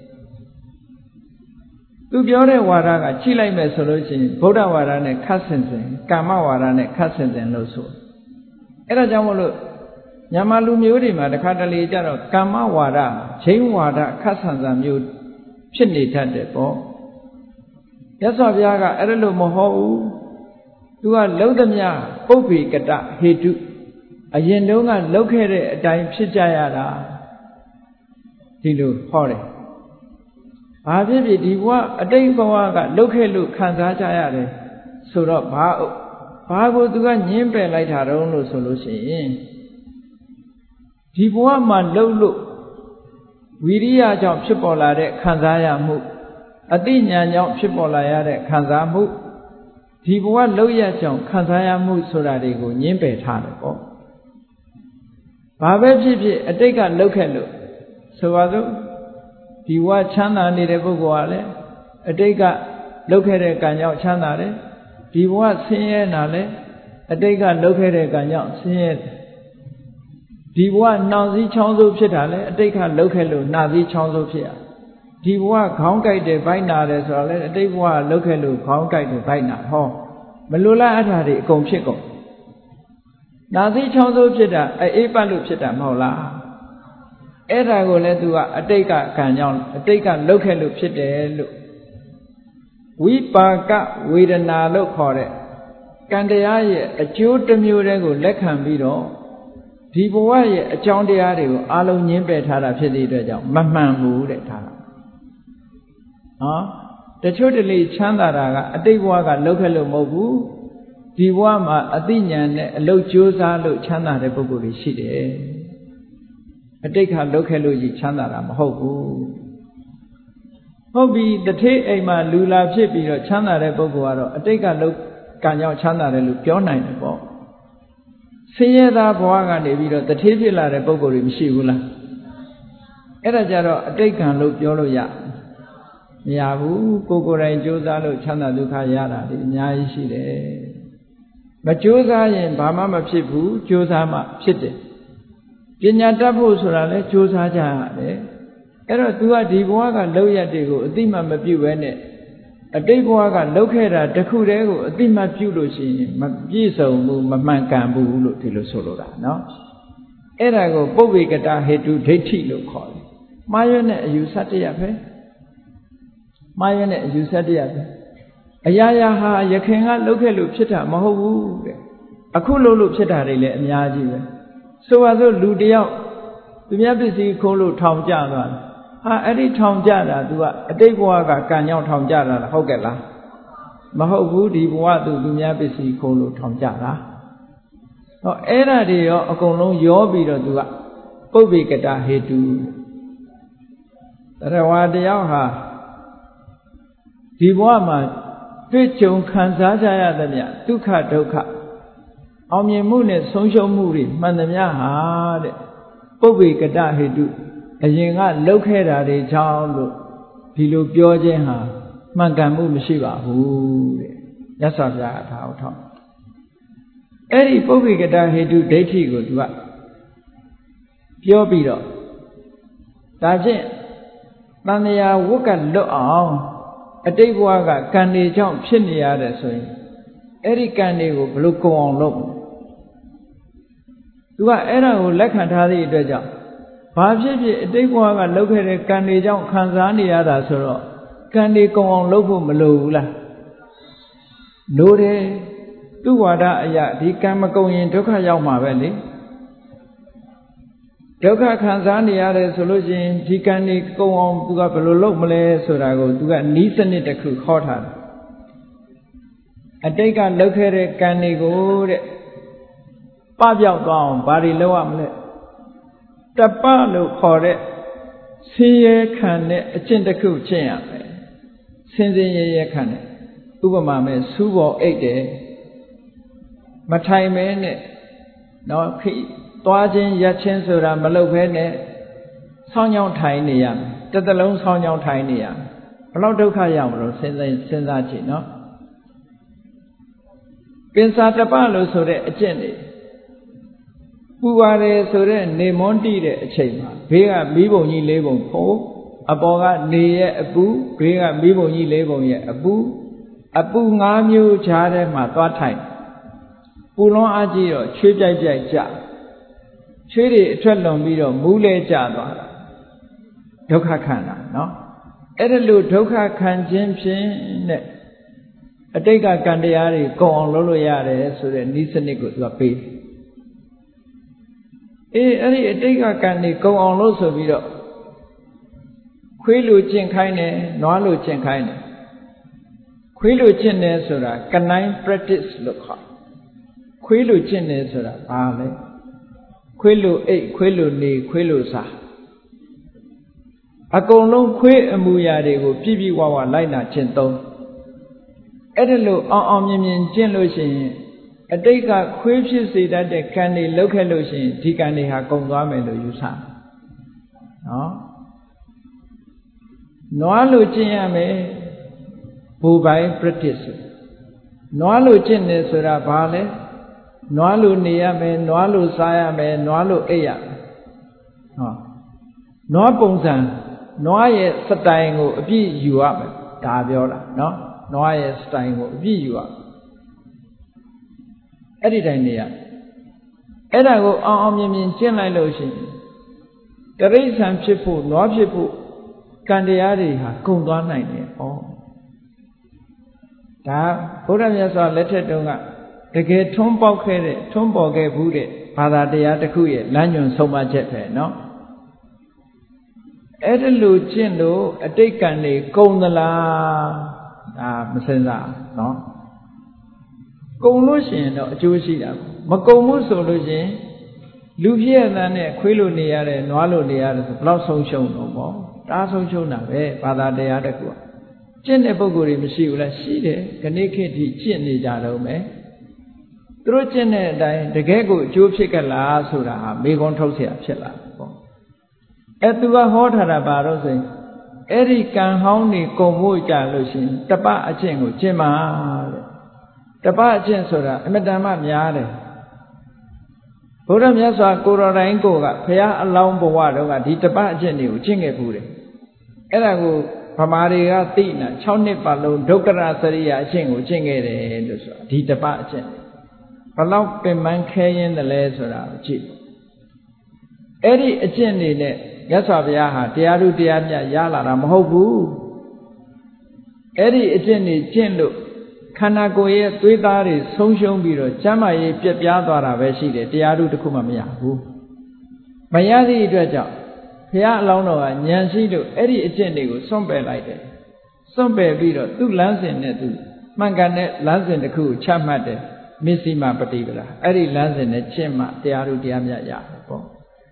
သူပြောတဲ့ဝါဒကကြည့်လိုက်မယ်ဆိုလို့ရှိရင်ဗုဒ္ဓဝါဒနဲ့ခတ်ဆင်ဆင်ကာမဝါဒနဲ့ခတ်ဆင်ဆင်လို့ဆိုအဲ့ဒါကြောင့်မို့လို့မြန်မာလူမျိုးတွေမှာတခါတလေကြတော့ကာမဝါဒချိန်ဝါဒခတ်ဆန်ဆန်မျိုးဖြစ်နေတတ်တယ်ပေါ့ရသော်ဘုရားကအဲ့ဒါလို့မဟုတ်ဘူးသူကလုံးသမျှပုပ္ပေကတဟေတုအရင်တုန်းကလှုပ်ခဲ့တဲ့အတိုင်းဖြစ်ကြရတာဒီလိုဟောတယ်ဘာဖြစ်ဖြစ်ဒီဘဝအတိတ်ဘဝကလှုပ်ခဲ့လို့ခံစားကြရတယ်ဆိုတော့ဘာကိုသူကညှင်းပယ်လိုက်တာတုံးလို့ဆိုလို့ရှိရင်ဒီဘဝမှာလှုပ်လို့ဝိရိယကြောင့်ဖြစ်ပေါ်လာတဲ့ခံစားရမှုအသိဉာဏ်ကြောင့်ဖြစ်ပေါ်လာရတဲ့ခံစားမှုဒီဘဝလှုပ်ရကြောင့်ခံစားရမှုဆိုတာတွေကိုညှင်းပယ်ထားတယ်ပေါ့ဘာပဲဖြစ်ဖြစ်အတိတ်ကလှုပ်ခဲ့လို့ဆိုပါစို့ဒီဘဝချမ်းသာနေတဲ့ပုဂ္ဂိုလ်ကလည်းအတိတ်ကလှုပ်ခဲ့တဲ့ကံကြောင့်ချမ်းသာတယ်ဒီဘဝဆင်းရဲတာလည်းအတိတ်ကလှုပ်ခဲ့တဲ့ကံကြောင့်ဆင်းရဲဒီဘဝနှောင်စည်းချောင်းစိုးဖြစ်တာလည်းအတိတ်ကလှုပ်ခဲ့လို့နှာစည်းချောင်းစိုးဖြစ်ရဒီဘဝခေါင်းကိုက်တယ်ဗိုက်နာတယ်ဆိုတာလည်းအတိတ်ဘဝလှုပ်ခဲ့လို့ခေါင်းကိုက်တယ်ဗိုက်နာဟောမလိုလားအထာတွေအကုန်ဖြစ်ကုန်နှာစည်းချောင်းစိုးဖြစ်တာအေးပတ်လို့ဖြစ်တာမဟုတ်လားအဲ့ဒါကိုလည်းသူကအတိတ်ကကံကြောင့်အတိတ်ကလှုပ်ခဲ့လို့ဖြစ်တယ်လို့ဝိပါကဝေဒနာလို့ခေါ်တဲ့ကံတရားရဲ့အကျိုးတစ်မျိုးတည်းကိုလက်ခံပြီးတော့ဒီဘဝရဲ့အကြောင်းတရားတွေကိုအလုံးညှင်းပယ်ထားတာဖြစ်တဲ့အတွက်ကြောင့်မမှန်ဘူးတဲ့ဒါကနော်တချို့တလေချမ်းသာတာကအတိတ်ဘဝကလှုပ်ခဲ့လို့မဟုတ်ဘူးဒီဘဝမှာအသိဉာဏ်နဲ့အလုပ်ကြိုးစားလို့ချမ်းသာတဲ့ပုဂ္ဂိုလ်တွေရှိတယ်အတိတ်ခါလုပ်ခဲ့လို့ကြီးချမ်းသာတာမဟုတ်ဘူးဟုတ်ပြီတထေးအိမ်မှာလူလာဖြစ်ပြီးတော့ချမ်းသာတဲ့ပုဂ္ဂိုလ်ကတော့အတိတ်ကလုပ်ကံကြောင့်ချမ်းသာတယ်လို့ပြောနိုင်တယ်ပေါ့ဆင်းရဲသားဘဝကနေပြီးတော့တထေးဖြစ်လာတဲ့ပုဂ္ဂိုလ်တွေမရှိဘူးလားအဲ့ဒါကြတော့အတိတ်ကံလို့ပြောလို့ရမရဘူးကိုယ်တိုင်ကြိုးစားလို့ချမ်းသာဒုက္ခရတာဒီအများကြီးရှိတယ်မကြိုးစားရင်ဘာမှမဖြစ်ဘူးကြိုးစားမှဖြစ်တယ်ပညာတတ်ဖို့ဆိုတာလဲကြိုးစားကြရတယ်အဲ့တော့ तू ကဒီဘဝကလောက်ရတွေကိုအတိမမပြုတ်ပဲနဲ့အတိတ်ဘဝကလောက်ခဲ့တာတခုတည်းကိုအတိမပြုတ်လို့ရှိရင်မပြည့်စုံဘူးမမှန်ကန်ဘူးလို့ဒီလိုဆိုလိုတာနော်အဲ့ဒါကိုပုဗ္ဗေကတဟေတုဒိဋ္ဌိလို့ခေါ်တယ်မှားရွက်တဲ့အယူဆတရားပဲမှားရွက်တဲ့အယူဆတရားပဲအရာရာဟာယခင်ကလောက်ခဲ့လို့ဖြစ်တာမဟုတ်ဘူးတဲ့အခုလို့ဖြစ်တာတွေလည်းအများကြီးပဲဆိုပါစို့လူတယောက်သူများပစ္စည်းခိုးလို့ထောင်ကျသွားတယ်ဟာအဲ့ဒီထောင်ကျတာ तू ကအတိတ်ဘဝကကံကြောင့်ထောင်ကျတာလားဟုတ်ကဲ့လားမဟုတ်ဘူးဒီဘဝသူများပစ္စည်းခိုးလို့ထောင်ကျတာဟောအဲ့ဒါတွေရောအကုန်လုံးရောပြီးတော့ तू ကပုဗ္ဗေကတဟေတုတရဝါတယောက်ဟာဒီဘဝမှာတွေ့ကြုံခံစားကြရသမျှဒုက္ခဒုက္ခအောင်မြင်မှုနဲ့ဆုံးရှုံးမှုတွေမှန်သမျှဟာတဲ့ပုဗ္ဗေကတဟေတုအရင်ကလှုပ်ခဲ့တာတွေကြောင့်လို့ဒီလိုပြောခြင်းဟာမှန်ကန်မှုမရှိပါဘူးတဲ့မြတ်စွာဘုရားကဒါဟုတ်ထောက်အဲ့ဒီပုဗ္ဗေကတဟေတုဒိဋ္ဌိကို तू ကပြောပြီးတော့ဒါဖြင့်တဏှာဝတ်ကလွတ်အောင်အတိတ်ဘဝကကံတွေကြောင့်ဖြစ်နေရတယ်ဆိုရင်အဲ့ဒီကံတွေကိုဘယ်လိုကုန်အောင်လုပ်သူကအဲ့ဒါကိုလက်ခံထားသည့်အတွက်ကြောင့်ဘာဖြစ်ဖြစ်အတိတ်ဘဝကလုပ်ခဲ့တဲ့ကံတွေကြောင့်ခံစားနေရတာဆိုတော့ကံတွေကုန်အောင်လုပ်ဖို့မလိုဘူးလားလိုတယ်သူ့ဝါဒအရာဒီကံမကုန်ရင်ဒုက္ခရောက်မှာပဲလေဒုက္ခခံစားနေရတယ်ဆိုလို့ရှိရင်ဒီကံတွေကုန်အောင်သူကဘယ်လိုလုပ်မလဲဆိုတာကိုသူကနီးစနစ်တစ်ခုခေါ်ထားတယ်အတိတ်ကလုပ်ခဲ့တဲ့ကံတွေကိုတဲ့ပပျောက်သွားအောင်ဘာတွေလုပ်ရမလဲတပလို့ခေါ်တဲ့ဆင်းရဲခံတဲ့အကျင့်တစ်ခုကျင့်ရမယ်ဆင်းရဲခံတဲ့ဥပမာမဲ့စူးပေါ်အိတ်တယ်မထိုင်မဲနဲ့နော်ခိသွားခြင်းရက်ခြင်းဆိုတာမလုပ်ဘဲနဲ့ဆောင်းချောင်းထိုင်နေရမယ်တစ်သလုံးဆောင်းချောင်းထိုင်နေရမယ်ဘလောက်ဒုက္ခရောက်မလို့စဉ်းစားကြည့်နော်ပင်စာတပလို့ဆိုတဲ့အကျင့်တွေပူပါတယ်ဆိုတဲ့နေမွန်းတိတဲ့အချိန်မှာဘေးကမီးပုံကြီး၄ပုံဖို့အပေါ်ကနေရဲ့အပူဘေးကမီးပုံကြီး၄ပုံရဲ့အပူ၅မျိုးခြားထဲမှာသွားထိုင်ပူလွန်အားကြီးတော့ချွေးပြိုက်ကြချွေးတွေအထွက်လွန်ပြီးတော့မူးလဲကျသွားတာဒုက္ခခံတာနော်အဲ့ဒါလို့ဒုက္ခခံခြင်းဖြင့်နဲ့အတိတ်ကကံတရားတွေကုန်အောင်လုပ်လို့ရတယ်ဆိုတဲ့ဤစနစ်ကိုသူကပေးအဲ့ဒီအတိတ်ကကံတွေကုန်အောင်လို့ဆိုပြီးတော့ခွေးလိုကျင့်ခိုင်းတယ်နွားလိုကျင့်ခိုင်းတယ်ခွေးလိုကျင့်တယ်ဆိုတာ canine practice လို့ခေါ်ခွေးလိုကျင့်တယ်ဆိုတာဘာလဲခွေးလိုအိတ်ခွေးလိုနေခွေးလိုစားအကုန်လုံးခွေးအမူအရာတွေကိုပြည့်ပြည့်ဝဝလိုက်နာကျင့်သုံးအဲ့ဒါလို့အောင်မြင်ကျင့်လို့ရှိရင်အတိတ်ကခွေးဖြစ်စေတတ်တဲ့ကံတွေလုပ်ခဲ့လို့ရှိရင်ဒီကံတွေဟာကုန်သွားမယ်လို့ယူဆနော်နွားလိုကျင့်ရမယ်ဘူပိုင်း practice နွားလိုကျင့်တယ်ဆိုတာဘာလဲနွားလိုနေရမယ်နွားလိုစားရမယ်နွားလိုအိပ်ရမယ်ဟောနွားပုံစံနွားရဲ့စတိုင်ကိုအပြည့်ယူရမယ်ဒါပြောတာနော်နွားရဲ့စတိုင်ကိုအပြည့်ယူရအဲ့ဒီတိုင်းနေရအဲ့ဒါကိုအောင်မြင်ကျင့်လိုက်လို့ရှိရင်တရိစ္ဆာန်ဖြစ်ဖို့နွားဖြစ်ဖို့ကံတရားတွေဟာကုန်သွားနိုင်တယ်ဩဒါဘုရားမြတ်စွာလက်ထက်တုန်းကတကယ်ထွန်းပေါက်ခဲ့တဲ့ထွန်းပေါ်ခဲ့ဘူးတဲ့ဘာသာတရားတစ်ခုရဲ့လမ်းညွှန်ဆုံးမချက်ပဲเนาะအဲ့ဒါလို့ကျင့်လို့အတိတ်ကံတွေကုန်သလားဒါမစင်စားเนาะကုန်လို့ရှိရင်တော့အကျိုးရှိတာမကုန်ဘူးဆိုလို့ရှိရင်လူဖြစ်ရတဲ့နဲ့ခွေးလိုနေရတယ်နွားလိုနေရတယ်ဆိုဘယ်လောက်ဆုံးရှုံးတော့ပေါ့ဒါဆုံးရှုံးတာပဲဘာသာတရားတစ်ခုကျင့်တဲ့ပုဂ္ဂိုလ်တွေမရှိဘူးလားရှိတယ်ခဏခေတ်ထိကျင့်နေကြတော့မယ်သူတို့ကျင့်တဲ့အတိုင်းတကယ်ကိုအကျိုးဖြစ်ကြလားဆိုတာဟာမေးခွန်းထုတ်เสียဖြစ်လာပေါ့သူကဟောထားတာပါတော့ဆိုရင်အဲ့ဒီကံဟောင်းနေကုန်ဖို့ကြလို့ရှိရင်တပအကျင့်ကိုကျင့်ပါတဲ့တပအကျင့်ဆိုတာအမတန်မှများတယ်ဘုရားမြတ်စွာကိုတော်တိုင်းကိုကဘုရားအလောင်းဘဝတုန်းကဒီတပအကျင့်တွေကိုကျင့်ခဲ့ဘူးတယ်အဲ့ဒါကိုဗမာတွေကသိနာ6နှစ်ပတ်လုံးဒုက္ခရစရိယာအကျင့်ကိုကျင့်ခဲ့တယ်လို့ဆိုတာဒီတပအကျင့်ဘလောက်ပင်ပန်းခဲရင်းတယ်လဲဆိုတာကိုကြည့်အဲ့ဒီအကျင့်တွေနဲ့မြတ်စွာဘုရားဟာတရားဓုတရားမြတ်ရလာတာမဟုတ်ဘူးအဲ့ဒီအကျင့်တွေကျင့်လို့ခန္ဓာကိုယ်ရဲ့သွေးသားတွေဆုံးရှုံးပြီးတော့ကျမ်းမာရေးပြက်ပြားသွားတာပဲရှိတယ်တရားဓုတစ်ခုမှမရဘူးမရသည့်အတွက်ကြောင့်ဘုရားအလောင်းတော်ကဉာဏ်ရှိလို့အဲ့ဒီအကျင့်တွေကိုစွန့်ပယ်လိုက်တယ်စွန့်ပယ်ပြီးတော့သူ့လမ်းစဉ်နဲ့သူမှန်ကန်တဲ့လမ်းစဉ်တစ်ခုကိုချမှတ်တယ်မစ္စည်းမပฏิပဒါအဲ့ဒီလမ်းစဉ်နဲ့ကျင့်မှတရားဓုတရားမြတ်ရတယ်ပေါ့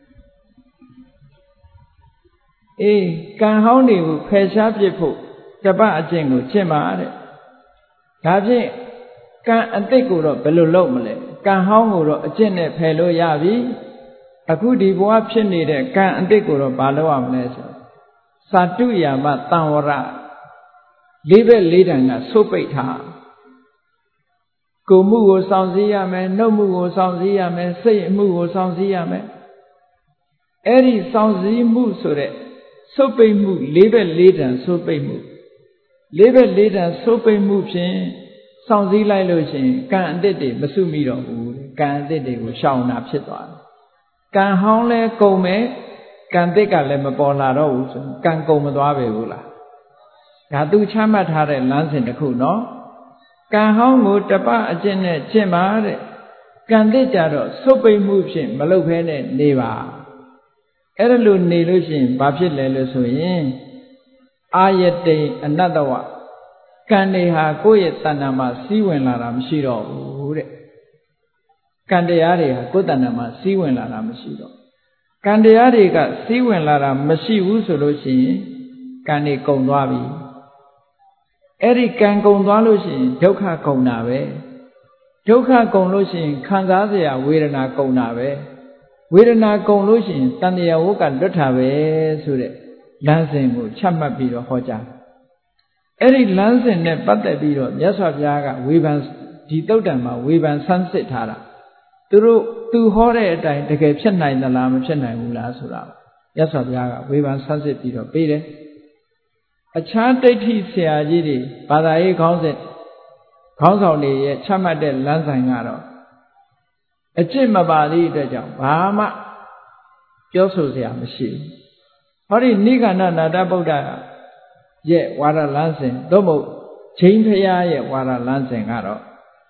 ကံဟောင်းတွေကိုဖယ်ရှားပြစ်ဖို့တပအကျင့်ကိုကျင့်ပါတဲ့ဒါဖြင့်ကံအတိတ်ကိုတော့ဘယ်လိုလုပ်မလဲကံဟောင်းကိုတော့အကျင့်နဲ့ဖယ်လို့ရပြီအခုဒီဘဝဖြစ်နေတဲ့ကံအတိတ်ကိုတော့ဘာလုပ်ရမလဲဆိုစာတုယာမတံဝရလေးဘက်လေးတန်ကဆုတ်ပိတ်ထားကိုယ်မှုကိုစောင့်စည်းရမယ်နှုတ်မှုကိုစောင့်စည်းရမယ်စိတ်မှုကိုစောင့်စည်းရမယ်အဲ့ဒီစောင့်စည်းမှုဆိုတဲ့ဆုတ်ပိတ်မှုလေးဘက်လေးတန်ဆုတ်ပိတ်မှုလေးဘက်လေးတန်ဆုတ်ပိတ်မှုဖြင့်စောင့်စည်းလိုက်လို့ရှိရင်ကံအတိတ်တွေမစုမိတော့ဘူးကံအတိတ်တွေကိုရှောင်တာဖြစ်သွားတယ်ကံဟောင်းလဲကုန်မယ်ကံတိတ်ကလည်းမပေါ်လာတော့ဘူးဆိုကံကုန်မသွားပဲဘူးလားဒါသူချမှတ်ထားတဲ့လမ်းစဉ်တစ်ခုနော်ကံဟောင်းကိုတပအကျင့်နဲ့ကျင့်ပါတဲ့ကံတိတ်ကြတော့ဆုတ်ပိတ်မှုဖြင့်မလုပ်ဘဲနဲ့နေပါအဲ့ဒါလို့နေလို့ရှိရင်ဘာဖြစ်လဲလို့ဆိုရင်အာယတိအနတ္တဝကံတွေဟာကိုယ့်ရဲ့တဏ္ဍာမှာစီးဝင်လာတာမရှိတော့ဘူးတဲ့ကံတရားတွေဟာကိုယ်တဏ္ဍာမှာစီးဝင်လာတာမရှိတော့ကံတရားတွေကစီးဝင်လာတာမရှိဘူးဆိုလို့ရှိရင်ကံတွေကုန်သွားပြီအဲ့ဒီကံကုန်သွားလို့ရှိရင်ဒုက္ခကုန်တာပဲဒုက္ခကုန်လို့ရှိရင်ခံစားစရာဝေဒနာကုန်တာပဲဝေဒနာကုန်လို့ရှိရင်တဏှာဝုကလွတ်တာပဲဆိုတဲ့လမ်းစဉ်ကိုချမှတ်ပြီးတော့ဟောကြားအဲ့ဒီလမ်းစဉ်နဲ့ပတ်သက်ပြီးတော့မြတ်စွာဘုရားကဝေဖန်ဒီတုတ်တံမှာဝေဖန်ဆန်းစစ်ထားတာသူဟောတဲ့အတိုင်းတကယ်ဖြစ်နိုင်သလားမဖြစ်နိုင်ဘူးလားဆိုတာမြတ်စွာဘုရားကဝေဖန်ဆန်းစစ်ပြီးတော့ပေးတယ်အခြားဒိဋ္ဌိဆရာကြီးတွေဘာသာရေးခေါင်းဆောင်တွေရဲ့ချမှတ်တဲ့လမ်းဆိုင်ကတော့အကျင့်မပါသည့်အတွက်ကြောင့်ဘာမှပြောဆိုစရာမရှိဘူးဟောဒီနိဂန္ဓနာတဗုဒ္ဓရဲ့ဝါဒလမ်းစဉ်သို့မဟုတ်ချိန်ဖရာရဲ့ဝါဒလမ်းစဉ်ကတော့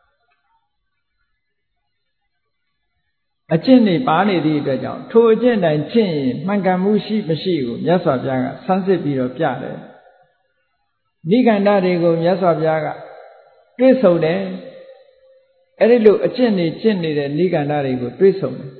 အကျင့်တွေပါနေသည့်အတွက်ကြောင့်ထိုအကျင့်တိုင်းကျင့်ရင်မှန်ကန်မှုရှိမရှိကိုမြတ်စွာဘုရားကဆန်းစစ်ပြီးတော့ပြတယ်နိဂန္ဓတွေကိုမြတ်စွာဘုရားကတွေ့ဆုံတယ်အဲ့ဒီလိုအကျင့်တွေကျင့်နေတဲ့နိဂန္ဓတွေကိုတွေ့ဆုံတယ်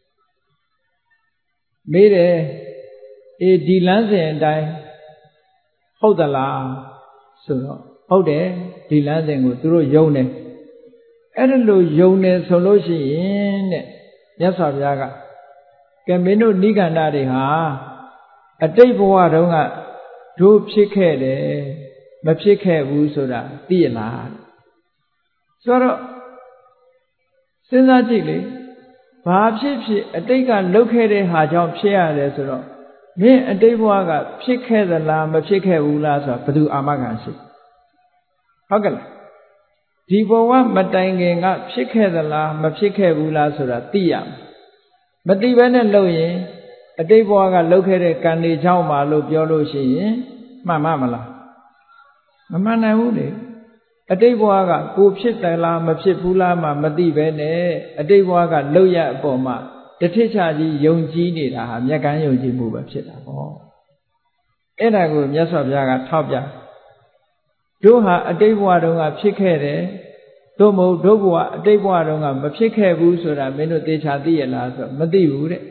မေးတယ်ဒီလမ်းစဉ်အတိုင်းဟုတ်သလားဆိုတော့ဟုတ်တယ်ဒီလမ်းစဉ်ကိုသူတို့ယုံတယ်အဲ့ဒါလိုယုံတယ်ဆိုလို့ရှိရင်တဲ့မြတ်စွာဘုရားကကဲမင်းတို့နိဂန္ဓတွေဟာအတိတ်ဘဝတုန်းကတို့ဖြစ်ခဲ့တယ်မဖြစ်ခဲ့ဘူးဆိုတာသိရလားဆိုတော့စဉ်းစားကြည့်လေဘာဖြစ်ဖြစ်အတိတ်ကလုပ်ခဲ့တဲ့ဟာကြောင့်ဖြစ်ရတယ်ဆိုတော့မင်းအတိတ်ဘဝကဖြစ်ခဲ့သလားမဖြစ်ခဲ့ဘူးလားဆိုတာဘယ်သူအာမခံရှိဟုတ်ကဲ့လားဒီဘဝမတိုင်ခင်ကဖြစ်ခဲ့သလားမဖြစ်ခဲ့ဘူးလားဆိုတာသိရမယ်မသိဘဲနဲ့လုပ်ရင်အတိတ်ဘဝကလုပ်ခဲ့တဲ့ကံတွေကြောင့်ပါလို့ပြောလို့ရှိရင်မှန်မလားမမှန်နိုင်ဘူးလေအတိတ်ဘဝကကိုဖြစ်တယ်လားမဖြစ်ဘူးလားမှမသိဘဲနဲ့အတိတ်ဘဝကလုပ်ရအပေါ်မှာတထစ်ချကြီးယုံကြည်နေတာဟာမျက်ကန်းယုံကြည်မှုပဲဖြစ်တာပေါ့အဲ့ဒါကိုမြတ်စွာဘုရားကထောက်ပြတို့ဟာအတိတ်ဘဝတုန်းကဖြစ်ခဲ့တယ်တို့မဟုတ်တို့ကအတိတ်ဘဝတုန်းကမဖြစ်ခဲ့ဘူးဆိုတာမင်းတို့သေချာသိရလားဆိုမသိဘူးတဲ့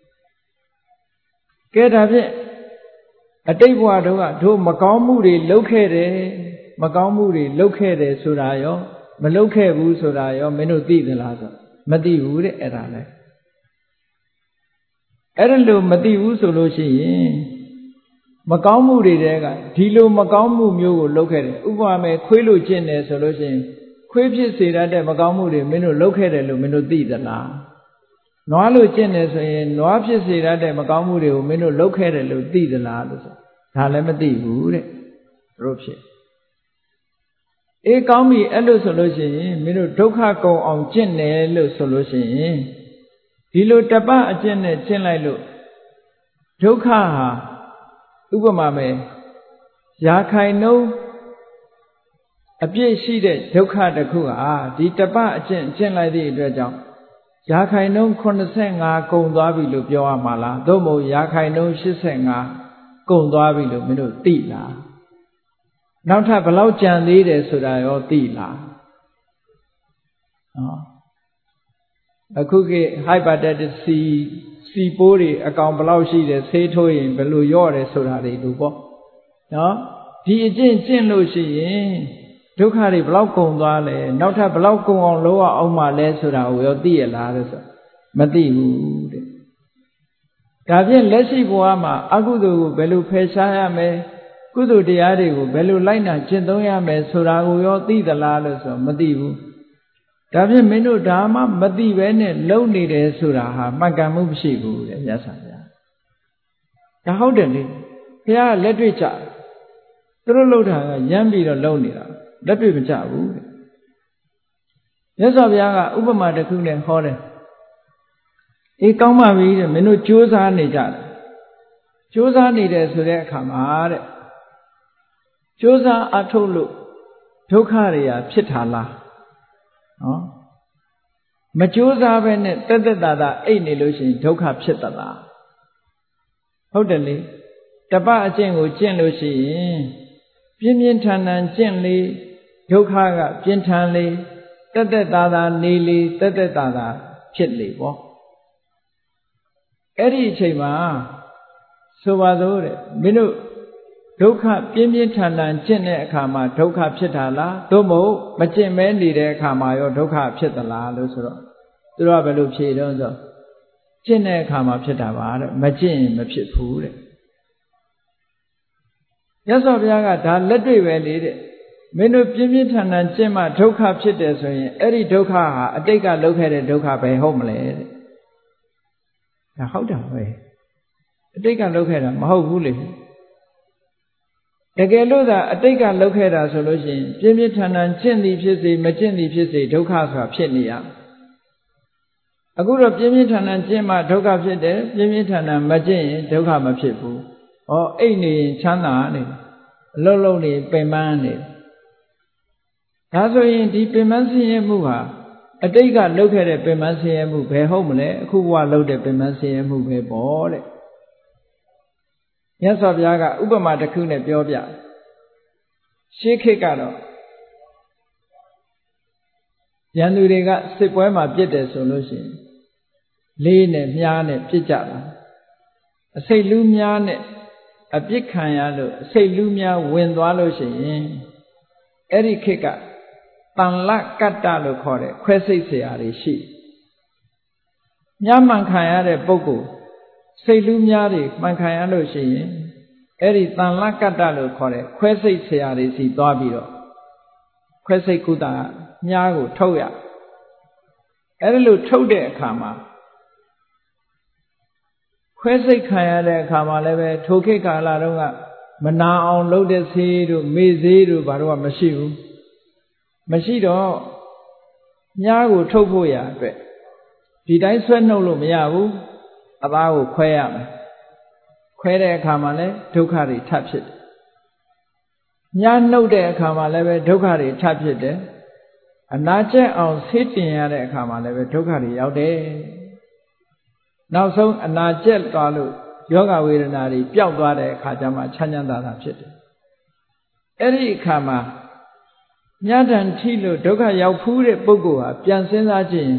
ကဲဒါဖြင့်အတိတ်ဘဝတုန်းကတို့မကောင်းမှုတွေလုပ်ခဲ့တယ်မကောင်းမှုတွေလုပ်ခဲ့တယ်ဆိုတာရောမလုပ်ခဲ့ဘူးဆိုတာရောမင်းတို့သိသလားဆိုမသိဘူးတဲ့အဲ့ဒါလဲအဲ့ဒါလို့မသိဘူးဆိုလို့ရှိရင်မကောင်းမှုတွေတဲကဒီလိုမကောင်းမှုမျိုးကိုလုပ်ခဲ့တယ်ဥပမာမဲ့ခွေးလို့ကျင့်တယ်ဆိုလို့ရှိရင်ခွေးဖြစ်စေတတ်တဲ့မကောင်းမှုတွေမင်းတို့လုပ်ခဲ့တယ်လို့မင်းတို့သိသလားနွားလို့ကျင့်တယ်ဆိုရင်နွားဖြစ်စေတတ်တဲ့မကောင်းမှုတွေကိုမင်းတို့လုပ်ခဲ့တယ်လို့သိသလားလို့ဆိုဒါလည်းမသိဘူးတဲ့တို့ဖြစ်အေးကောင်းပြီအဲ့လိုဆိုလို့ရှိရင်မင်းတို့ဒုက္ခကုန်အောင်ကျင့်တယ်လို့ဆိုလို့ရှိရင်ဒီလိုတပတ်အကျင့်နဲ့ကျင့်လိုက်လို့ဒုက္ခဟာဥပမာမဲ့ရာခိုင်နှုန်းအပြည့်ရှိတဲ့ဒုက္ခတစ်ခုဟာဒီတပတ်အကျင့်ကျင့်လိုက်သည့်အတွက်ကြောင့်ရာခိုင်နှုန်း85ကုန်သွားပြီလို့ပြောရမှာလားသို့မဟုတ်ရာခိုင်နှုန်း85ကုန်သွားပြီလို့မင်းတို့သိလားနောက်ထပ်ဘယ်လောက်ကြံသေးတယ်ဆိုတာရောသိလားအခုက hepatitis C ပိုးတွေအကောင်ဘယ်လောက်ရှိတယ်ဆေးထိုးရင်ဘယ်လိုရော့တယ်ဆိုတာတွေလို့ပေါ့နော်ဒီအကျင့်ကျင့်လို့ရှိရင်ဒုက္ခတွေဘယ်လောက်ကုန်သွားလဲနောက်ထပ်ဘယ်လောက်ကုန်အောင်လုပ်ရအောင်မလဲဆိုတာကိုရောသိရလားလို့ဆိုမသိဘူးတဲ့ဒါဖြင့်လက်ရှိဘဝမှာအကုသိုလ်ကိုဘယ်လိုဖယ်ရှားရမလဲကုသိုလ်တရားတွေကိုဘယ်လိုလိုက်နာကျင့်သုံးရမလဲဆိုတာကိုရောသိသလားလို့ဆိုမသိဘူးဒါဖြင့်မင်းတို့ဒါမှမသိပဲနဲ့လုံနေတယ်ဆိုတာဟာမှန်ကန်မှုမရှိဘူးတဲ့မြတ်စွာဘုရားဒါဟုတ်တယ်လေဘုရားကလက်တွေ့ကြသူတို့လှုပ်တာကရမ်းပြီးတော့လုံနေတာလက်တွေ့မကြဘူးတဲ့မြတ်စွာဘုရားကဥပမာတစ်ခုနဲ့ဟောတယ်အေးကောင်းပါပြီတဲ့မင်းတို့ကြိုးစားနေကြတယ်ကြိုးစားနေတယ်ဆိုတဲ့အခါမှာတဲ့ကြိုးစားအထုတ်လို့ဒုက္ခတွေဖြစ်တာလားနော်မကြိုးစားပဲနဲ့တက်တက်တာတာအိတ်နေလို့ရှိရင်ဒုက္ခဖြစ်သလားဟုတ်တယ်လေတပတ်အကျင့်ကိုကျင့်လို့ရှိရင်ပြင်းပြင်းထန်ထန်ကျင့်လေဒုက္ခကပြင်းထန်လေတက်တက်တာတာနေလေတက်တက်တာတာဖြစ်လေပေါ့အဲ့ဒီအချိန်မှာဆိုပါစို့တဲ့မင်းတို့ဒုက္ခပြင်းပြင်းထန်ထန်ကျင့်တဲ့အခါမှာဒုက္ခဖြစ်တာလားသို့မဟုတ်မကျင့်မဲနေတဲ့အခါမှာရောဒုက္ခဖြစ်သလားလို့ဆိုတော့သူတို့ကဘယ်လိုဖြေတော့ဆိုကျင့်တဲ့အခါမှာဖြစ်တာပါတဲ့မကျင့်ရင်မဖြစ်ဘူးတဲ့မြတ်စွာဘုရားကဒါလက်တွေ့ပဲလေတဲ့မင်းတို့ပြင်းပြင်းထန်ထန်ကျင့်မှဒုက္ခဖြစ်တယ်ဆိုရင်အဲ့ဒီဒုက္ခဟာအတိတ်ကလုပ်ခဲ့တဲ့ဒုက္ခပဲဟုတ်မလဲတဲ့ဒါဟုတ်တာပဲအတိတ်ကလုပ်ခဲ့တာမဟုတ်ဘူးလေတကယ်လို့သာအတိတ်ကလုပ်ခဲ့တာဆိုလို့ရှိရင်ပြင်းပြင်းထန်ထန်ကျင့်သည်ဖြစ်စေမကျင့်သည်ဖြစ်စေဒုက္ခဆိုတာဖြစ်နေရအခုတော့ပြင်းပြင်းထန်ထန်ကျင့်မှဒုက္ခဖြစ်တယ်ပြင်းပြင်းထန်ထန်မကျင့်ရင်ဒုက္ခမဖြစ်ဘူးဩအိတ်နေရင်ချမ်းသာနေအလုံးလုံးနေပင်ပန်းနေဒါဆိုရင်ဒီပင်ပန်းဆင်းရဲမှုဟာအတိတ်ကလုပ်ခဲ့တဲ့ပင်ပန်းဆင်းရဲမှုဘယ်ဟုတ်မလဲအခုဘဝလုပ်တဲ့ပင်ပန်းဆင်းရဲမှုပဲပေါ့တဲ့မြတ်စွာဘုရားကဥပမာတစ်ခုနဲ့ပြောပြရှေးခေတ်ကတော့ရန်သူတွေကစစ်ပွဲမှာပြစ်တယ်ဆိုလို့ရှိရင်လေးနဲ့မြားနဲ့ပြစ်ကြတာအစိတ်လူးမြားနဲ့အပြစ်ခံရလို့အစိတ်လူးမြားဝင်သွားလို့ရှိရင်အဲ့ဒီခေတ်ကတန်လကတ္တလို့ခေါ်တဲ့ခွဲစိတ်เสียတွေရှိမြားမှန်ခံရတဲ့ပုဂ္ဂိုလ်စိတ်လူးများတွေမှန်ခံရလို့ရှိရင်အဲ့ဒီတန်လကတ္တလို့ခေါ်တဲ့ခွဲစိတ်ဆရာတွေစီသွားပြီးတော့ခွဲစိတ်ကုသမြားကိုထုတ်ရအဲ့ဒါလို့ထုတ်တဲ့အခါမှာခွဲစိတ်ခံရတဲ့အခါမှာလည်းပဲထိုခေတ်ကာလတုန်းကမနာအောင်လုပ်တဲ့ဆေးတို့မေ့ဆေးတို့ဘာလို့မရှိဘူးမရှိတော့မြားကိုထုတ်ဖို့ရအတွက်ဒီတိုင်းဆွဲနှုတ်လို့မရဘူးအသားကိုခွဲရမယ်ခွဲတဲ့အခါမှာလည်းဒုက္ခတွေထပ်ဖြစ်တယ်မြားနှုတ်တဲ့အခါမှာလည်းပဲဒုက္ခတွေထပ်ဖြစ်တယ်အနာကျက်အောင်ဆေးတင်ရတဲ့အခါမှာလည်းပဲဒုက္ခတွေရောက်တယ်နောက်ဆုံးအနာကျက်သွားလို့ယောဂဝေဒနာတွေပျောက်သွားတဲ့အခါကျမှချမ်းချမ်းသာသာဖြစ်တယ်အဲ့ဒီအခါမှာမြတ်တန်ထိလို့ဒုက္ခရောက်ဖူးတဲ့ပုဂ္ဂိုလ်ဟာပြန်စဉ်းစားကြည့်ရင်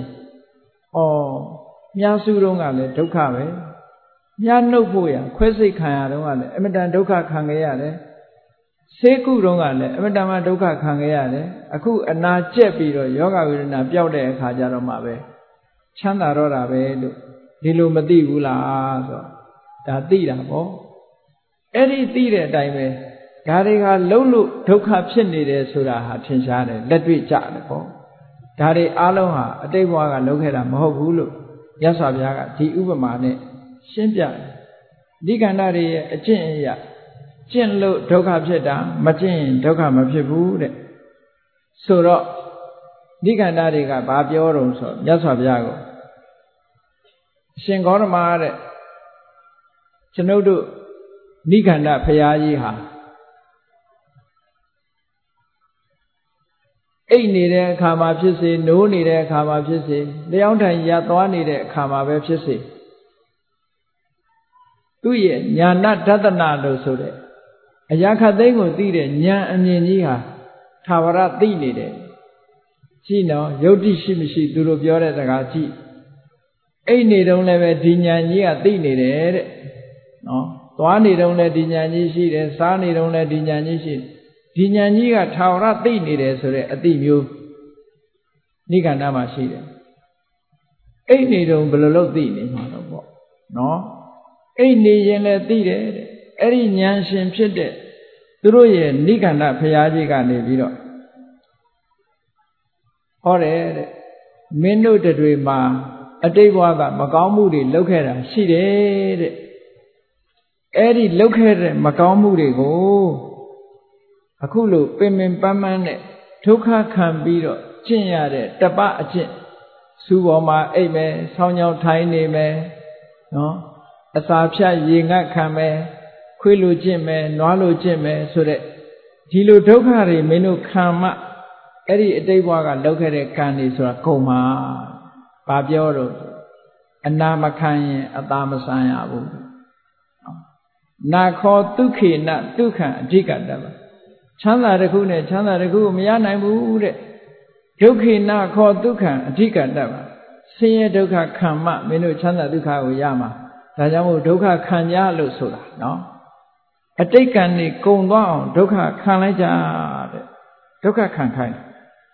မြားစုတုံးကလည်းဒုက္ခပဲမြားနှုတ်ဖို့ရခွဲစိတ်ခံရတော့ကလည်းအမတန်ဒုက္ခခံခဲ့ရတယ်ဆေးကုတုံးကလည်းအမတန်မှဒုက္ခခံခဲ့ရတယ်အခုအနာကျက်ပြီးတော့ယောဂဝေဒနာပျောက်တဲ့အခါကျတော့မှပဲချမ်းသာတော့တာပဲလို့ဒီလိုမသိဘူးလားဆိုတော့ဒါသိတာပေါ့အဲ့ဒီသိတဲ့အတိုင်းပဲဒါတွေကလုံးလို့ဒုက္ခဖြစ်နေတယ်ဆိုတာဟာထင်ရှားတယ်လက်တွေ့ကြတယ်ပေါ့ဒါတွေအားလုံးဟာအတိတ်ဘဝကလုပ်ခဲ့တာမဟုတ်ဘူးလို့မြတ်စွာဘုရားကဒီဥပမာနဲ့ရှင်းပြတယ်ဒီကန္တာတွေရဲ့အကျင့်အရာကျင့်လို့ဒုက္ခဖြစ်တာမကျင့်ရင်ဒုက္ခမဖြစ်ဘူးတဲ့ဆိုတော့ဒီကန္တာတွေကဘာပြောတော့ဆိုမြတ်စွာဘုရားကိုအရှင်ဂေါတမတဲ့ကျွန်ုပ်တို့နိကန္တဘုရားကြီးဟာအိတ်နေတဲ့အခါမှာဖြစ်စေနိုးနေတဲ့အခါမှာဖြစ်စေလျောင်းထိုင်ရသွားနေတဲ့အခါမှာပဲဖြစ်စေသူ့ရဲ့ညာဏဒသနာလို့ဆိုတဲ့အရာခတ်သိမ်းကိုသိတဲ့ဉာဏ်အမြင်ကြီးဟာသာဝရသိနေတယ်ကြည့်နော်ယုတ်တိရှိမရှိသူတို့ပြောတဲ့စကားကြည့်အိတ်နေတုန်းလည်းပဲဒီဉာဏ်ကြီးကသိနေတယ်တဲ့နော်သွားနေတုန်းလည်းဒီဉာဏ်ကြီးရှိတယ်စားနေတုန်းလည်းဒီဉာဏ်ကြီးရှိတယ်ဒီဉာဏ်ကြီးကထာဝရသိနေတယ်ဆိုတဲ့အသိမျိုးနိကန္တမှာရှိတယ်အိတ်နေတုန်းဘယ်လိုလုပ်သိနေမှာတော့ပေါ့နော်အိတ်နေရင်လည်းသိတယ်တဲ့အဲ့ဒီဉာဏ်ရှင်ဖြစ်တဲ့သူတို့ရဲ့နိကန္တဘုရားကြီးကနေပြီးတော့ဟောတယ်တဲ့မင်းတို့တွေမှာအတိတ်ဘဝကမကောင်းမှုတွေလုပ်ခဲ့တာရှိတယ်တဲ့အဲ့ဒီလုပ်ခဲ့တဲ့မကောင်းမှုတွေကိုအခုလို့ပင်ပင်ပန်းပန်းနဲ့ဒုက္ခခံပြီးတော့ကျင့်ရတဲ့တပအကျင့်စူပေါ်မှာအိပ်မယ်ဆောင်းကြောင်ထိုင်နေမယ်နော်အစာဖြတ်ရေငတ်ခံမယ်ခွေးလိုကျင့်မယ်နွားလိုကျင့်မယ်ဆိုတဲ့ဒီလိုဒုက္ခတွေမင်းတို့ခံမှအဲ့ဒီအတိတ်ဘဝကလုပ်ခဲ့တဲ့ကံတွေဆိုတာကုန်မှာဘာပြောတော့အနာမခံရင်အသာမဆန်ရဘူးနာခောဒုက္ခေနဒုက္ခံအဓိကတပါချမ်းသာတစ်ခုနဲ့ချမ်းသာတစ်ခုမရနိုင်ဘူးတဲ့ဒုက္ခေနခောဒုက္ခံအဓိကတပါဆင်းရဲဒုက္ခခံမှမင်းတို့ချမ်းသာဒုက္ခကိုရမှာဒါကြောင့်မို့ဒုက္ခခံကြလို့ဆိုတာနော်အတိတ်ကံနေကုံသွားအောင်ဒုက္ခခံလိုက်ကြတဲ့ဒုက္ခခံခိုင်း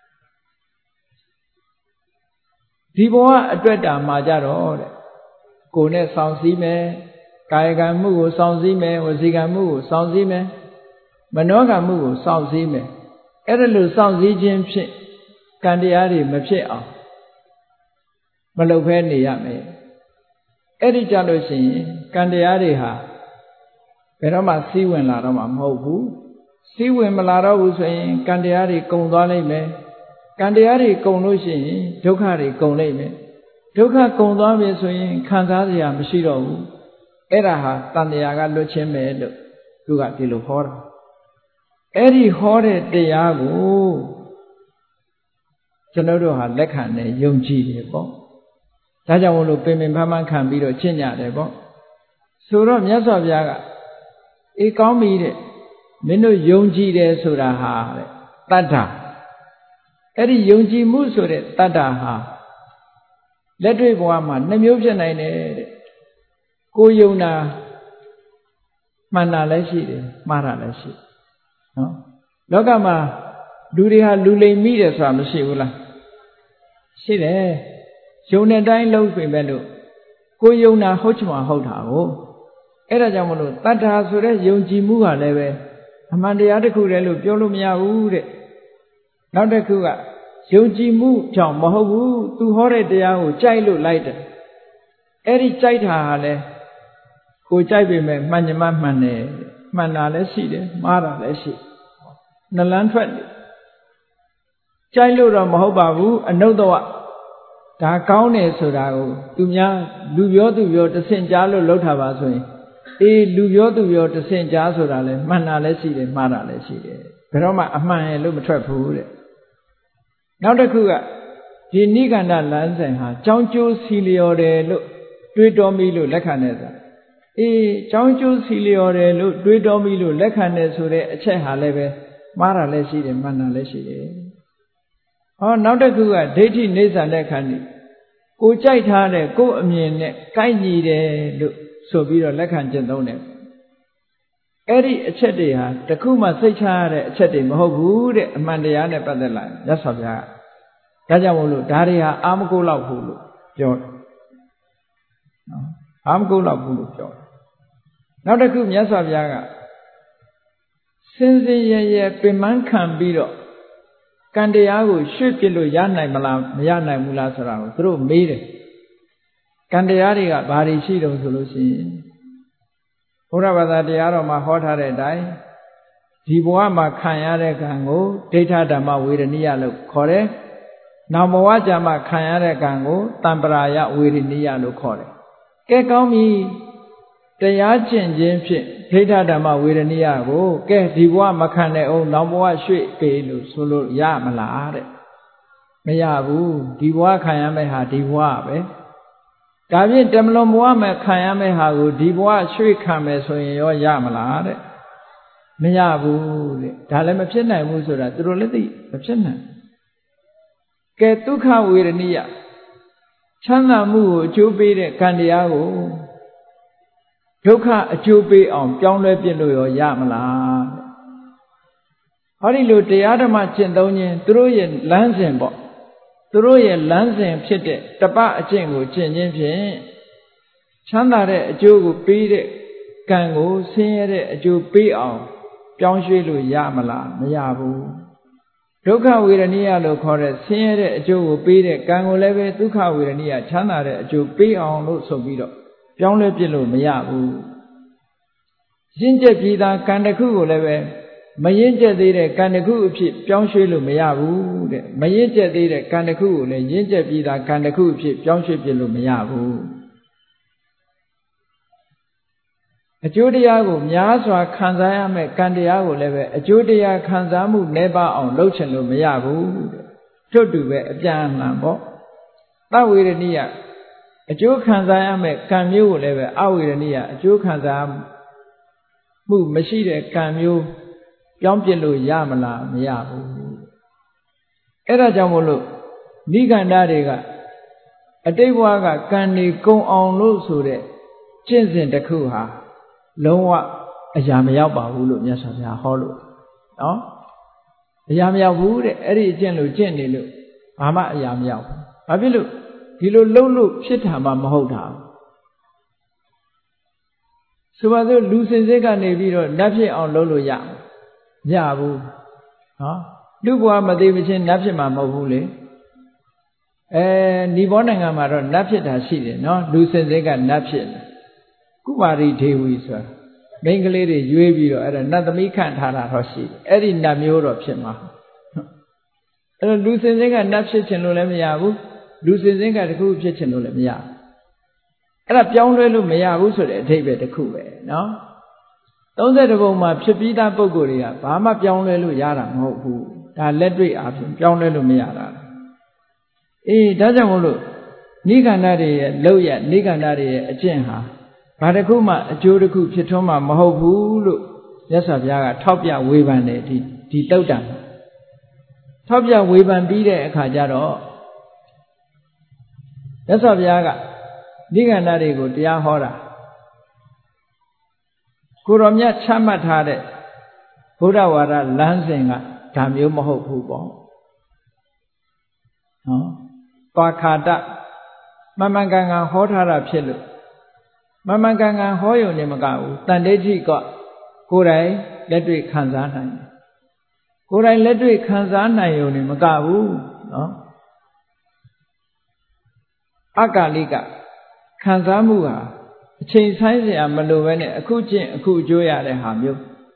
ဒီဘဝအတွက်တာမှာကြတော့တဲ့ကိုယ်နဲ့စောင့်စည်းမယ်ကာယကံမှုကိုစောင့်စည်းမယ်ဝစီကံမှုကိုစောင့်စည်းမယ်မနောကံမှုကိုစောင့်စည်းမယ်အဲ့ဒါလို့စောင့်စည်းခြင်းဖြင့်ကံတရားတွေမဖြစ်အောင်မလုပ်ဖဲနေရမယ်အဲ့ဒီကြလို့ရှိရင်ကံတရားတွေဟာဘယ်တော့မှစီးဝင်လာတော့မှမဟုတ်ဘူးစီးဝင်မလာတော့ဘူးဆိုရင်ကံတရားတွေကုန်သွားလိမ့်မယ်ကံတရားတွေကုန်လို့ရှိရင်ဒုက္ခတွေကုန်လိမ့်မယ်ဒုက္ခကုန်သွားပြီဆိုရင်ခံစားစရာမရှိတော့ဘူးအဲ့ဒါဟာတန်တရားကလွတ်ချင်းပဲလို့သူကဒီလိုဟောတာအဲ့ဒီဟောတဲ့တရားကိုကျွန်တော်တို့ဟာလက်ခံနဲ့ယုံကြည်တယ်ပေါ့ဒါကြောင့်မို့လို့ပင်ပင်ပန်းပန်းခံပြီးတော့ကျင့်ကြတယ်ပေါ့ဆိုတော့မြတ်စွာဘုရားကအေးကောင်းပြီတဲ့မင်းတို့ယုံကြည်တယ်ဆိုတာဟာတဲ့တတ္ထာအဲ့ဒီယုံကြည်မှုဆိုတဲ့တတ္ထာဟာလက်တွေ့ဘဝမှာနှမျိုးဖြစ်နိုင်တယ်တဲ့ကိုယုံတာမှန်တာလည်းရှိတယ်မှားတာလည်းရှိနော်လောကမှာလူတွေဟာလူလိမ်မိတယ်ဆိုတာမရှိဘူးလားရှိတယ်ယုံတဲ့တိုင်းလုံးပြင်မဲ့လို့ကိုယုံတာဟုတ်ချင်မှဟုတ်တာကိုအဲ့ဒါကြောင့်မလို့တတ္ထာဆိုတဲ့ယုံကြည်မှုကလည်းပဲအမှန်တရားတစ်ခုတည်းလို့ပြောလို့မရဘူးတဲ့နောက်တစ်ခုကယုံကြည်မှုကြောင့်မဟုတ်ဘူးသူဟောတဲ့တရားကိုကြိုက်လို့လိုက်တယ်အဲ့ဒီကြိုက်တာဟာလည်းကိုကြိုက်ပေမဲ့မှန်ညမမှန်တယ်မှန်တာလည်းရှိတယ်မှားတာလည်းရှိနှလန်းထွက်တယ်ကြိုက်လို့တော့မဟုတ်ပါဘူးအနုတ္တဝဒါကောင်းတယ်ဆိုတာကိုသူများလူပြောသူပြောတဆင့်ကြားလို့လောက်တာပါဆိုရင်အေးလူပြောသူပြောတဆင့်ကြားဆိုတာလည်းမှန်တာလည်းရှိတယ်မှားတာလည်းရှိတယ်ဘယ်တော့မှအမှန်ရလို့မထွက်ဘူးတဲ့နောက်တစ်ခုကဒီနိကန္တလမ်းစဉ်ဟာကြောင်းကျိုးစီလျော်တယ်လို့တွေးတော်မိလို့လက်ခံတဲ့ဆိုတာအေးကြောင်းကျိုးစီလျော်တယ်လို့တွေးတော်မိလို့လက်ခံတဲ့ဆိုတဲ့အချက်ဟာလည်းပဲမှားတာလည်းရှိတယ်မှန်တာလည်းရှိတယ်ဟောနောက်တစ်ခုကဒိဋ္ဌိနေဆန်တဲ့ခန္ဒီကိုကြိုက်ထားတဲ့ကိုယ်အမြင်နဲ့ကိုက်ညီတယ်လို့ဆိုပြီးတော့လက်ခံကျင့်သုံးတယ်အဲ့ဒီအချက်တွေဟာတခုမှစိတ်ချရတဲ့အချက်တွေမဟုတ်ဘူးတဲ့အမှန်တရားနဲ့ပတ်သက်လာမြတ်စွာဘုရားဒါကြောင့်မို့လို့ဒါတွေဟာအာမကိုလောက်ဘူးလို့ပြောတယ်နော်အာမကိုလောက်ဘူးလို့ပြောတယ်နောက်တစ်ခုမြတ်စွာဘုရားကစင်စင်ရရပင်ပန်းခံပြီးတော့ကံတရားကိုရွှေ့ပြစ်လို့ရနိုင်မလားမရနိုင်ဘူးလားဆိုတာကိုသူတို့မေးတယ်ကံတရားတွေကဘာတွေရှိတုံးဆိုလို့ရှိရင်ဘုရားဘာသာတရားတော်မှာဟောထားတဲ့အတိုင်းဒီဘဝမှာခံရတဲ့ကံကိုဒိဋ္ဌဓမ္မဝေဒနိယလို့ခေါ်တယ်။နောက်ဘဝကျမှခံရတဲ့ကံကိုတမ္ပရာယဝေဒနိယလို့ခေါ်တယ်။ကဲကောင်းပြီတရားကျင့်ခြင်းဖြင့်ဒိဋ္ဌဓမ္မဝေဒနိယကိုကဲဒီဘဝမခံတဲ့အောင်နောက်ဘဝရွှေ့ပေးလို့ဆိုလို့ရမလားတဲ့။မရဘူးဒီဘဝခံရမယ့်ဟာဒီဘဝပဲ။ဒါဖြင့်တမလွန်ဘဝမှာခံရမယ့်ဟာကိုဒီဘဝရွှေ့ခံမယ်ဆိုရင်ရောရမလားတဲ့မရဘူးတဲ့ဒါလည်းမဖြစ်နိုင်ဘူးဆိုတာသူတို့လည်းသိမဖြစ်နိုင်ကဲဒုက္ခဝေဒနိယချမ်းသာမှုကိုအကျိုးပေးတဲ့ကံတရားကိုဒုက္ခအကျိုးပေးအောင်ပြောင်းလဲပြစ်လို့ရောရမလားဟောဒီလိုတရားဓမ္မကျင့်သုံးခြင်းသူတို့ရဲ့လမ်းစဉ်ပေါ့သူတို့ရဲ့လမ်းစဉ်ဖြစ်တဲ့တပအကျင့်ကိုကျင့်ခြင်းဖြင့်ချမ်းသာတဲ့အကျိုးကိုပေးတဲ့ကံကိုဆင်းရဲတဲ့အကျိုးပေးအောင်ပြောင်းရွှေ့လို့ရမလားမရဘူးဒုက္ခဝေဒနိယလို့ခေါ်တဲ့ဆင်းရဲတဲ့အကျိုးကိုပေးတဲ့ကံကိုလည်းပဲဒုက္ခဝေဒနိယချမ်းသာတဲ့အကျိုးပေးအောင်လို့ဆိုပြီးတော့ပြောင်းလဲပြစ်လို့မရဘူးရင့်ကျက်ပြီးသားကံတစ်ခုကိုလည်းပဲမရင့်ကျက်သေးတဲ့ကံတစ်ခုအဖြစ်ပြောင်းရွှေ့လို့မရဘူးတဲ့မရင့်ကျက်သေးတဲ့ကံတစ်ခုကိုလည်းရင့်ကျက်ပြီးသားကံတစ်ခုအဖြစ်ပြောင်းရွှေ့ပြစ်လို့မရဘူးအကျိုးတရားကိုများစွာခံစားရမယ်ကံတရားကိုလည်းပဲအကျိုးတရားခံစားမှုနှဲပါအောင်လုပ်ချင်လို့မရဘူးတဲ့ထို့တူပဲအပြန်အလှန်ပေါ့သဝေဒနိယအကျိုးခံစားရမယ်ကံမျိုးကိုလည်းပဲအဝေဒနိယအကျိုးခံစားမှုမရှိတဲ့ကံမျိုးပြောင်းပြစ်လို့ရမလားမရဘူးအဲ့ဒါကြောင့်မို့လို့နိဂန္ဓတွေကအတိတ်ဘဝကကံတွေကုံအောင်လို့ဆိုတဲ့ကျင့်စဉ်တစ်ခုဟာလုံးဝအရာမရောက်ပါဘူးလို့မြတ်စွာဘုရားဟောလို့နော်အရာမရောက်ဘူးတဲ့အဲ့ဒီအကျင့်လို့ကျင့်နေလို့ဘာမှအရာမရောက်ဘူးဘာဖြစ်လို့ဒီလိုလှုပ်လို့ဖြစ်တာမှမဟုတ်တာဆိုပါစို့လူစင်စစ်ကနေပြီးတော့နတ်ဖြစ်အောင်လုပ်လို့ရမရဘူးနော်လူဘဝမသေးမချင်းနတ်ဖြစ်မှာမဟုတ်ဘူးလေနိဘောနိုင်ငံမှာတော့နတ်ဖြစ်တာရှိတယ်နော်လူစင်စစ်ကနတ်ဖြစ်တယ်ကုမာရီဒေဝီဆိုတာမိန်းကလေးတွေရွေးပြီးတော့အဲ့ဒါနတ်သမီးခန့်ထားတာတော့ရှိတယ်အဲ့ဒီနတ်မျိုးတော့ဖြစ်မှာအဲ့တော့လူစင်စင်ကနတ်ဖြစ်ချင်လို့လည်းမရဘူးလူစင်စင်ကတခုဖြစ်ချင်လို့လည်းမရဘူးအဲ့ဒါပြောင်းလဲလို့မရဘူးဆိုတဲ့အဓိပ္ပာယ်တစ်ခုပဲနော်32ပုံမှာဖြစ်ပြီးသားပုံကိုယ်တွေကဘာမှပြောင်းလဲလို့ရတာမဟုတ်ဘူးဒါလက်တွေ့အားဖြင့်ပြောင်းလဲလို့မရတာအေးဒါကြောင့်မို့လို့နိဂန္ဓတွေရဲ့လောက်ရနိဂန္ဓတွေရဲ့အကျင့်ဟာဘာတစ်ခုမှအကျိုးတစ်ခုဖြစ်ထွန်းမှာမဟုတ်ဘူးလို့မြတ်စွာဘုရားကထောက်ပြဝေဖန်တယ်ဒီတုတ်တံထောက်ပြဝေဖန်ပြီးတဲ့အခါကျတော့မြတ်စွာဘုရားကနိဂန္ဓတွေကိုတရားဟောတာကိုတော်မြတ်ချမှတ်ထားတဲ့ဘုရားဝါဒလမ်းစဉ်ကဒါမျိုးမဟုတ်ဘူးပေါ့နော်ပါခါတမမှန်ကန်ကန်ဟောထားတာဖြစ်လို့မမှန်ကန်ကန်ဟောရုံနဲ့မကဘူးတန်ဋိဋ္ဌိကကိုယ်တိုင်လက်တွေ့ခံစားနိုင်တယ်ကိုယ်တိုင်လက်တွေ့ခံစားနိုင်ရုံနဲ့မကဘူးနော်အကာလိကခံစားမှုဟာအချိန်ဆိုင်เสียမလိုပဲနဲ့အခုကျင့်အခုအကျိုးရတဲ့ဟာမျိုး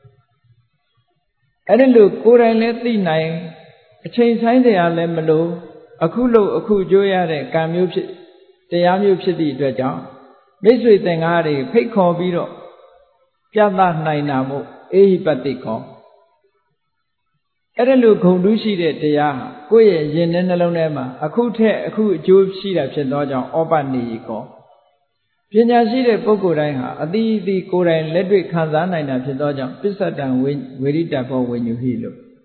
အဲ့ဒီလိုကိုယ်တိုင်လည်းသိနိုင်အချိန်ဆိုင်เสียလည်းမလိုအခုလို့အခုအကျိုးရတဲ့ကံမျိုးဖြစ်တရားမျိုးဖြစ်သည့်အတွက်ကြောင့်မိတ်ဆွေသင်္ကားတွေဖိတ်ခေါ်ပြီးတော့ပြသနိုင်တာမို့အေဟိပတိကောအဲ့ဒါလိုဂုဏ်တူးရှိတဲ့တရားဟာကိုယ့်ရဲ့ရင်ထဲနှလုံးထဲမှာအခုထက်အခုအကျိုးရှိတာဖြစ်သောကြောင့်ဩပနိယကောပညာရှိတဲ့ပုဂ္ဂိုလ်တိုင်းဟာအတိအသီကိုယ်တိုင်လက်တွေ့ခံစားနိုင်တာဖြစ်သောကြောင့်ပစ္စတံဝေရိတဘောဝိညုဟိလို့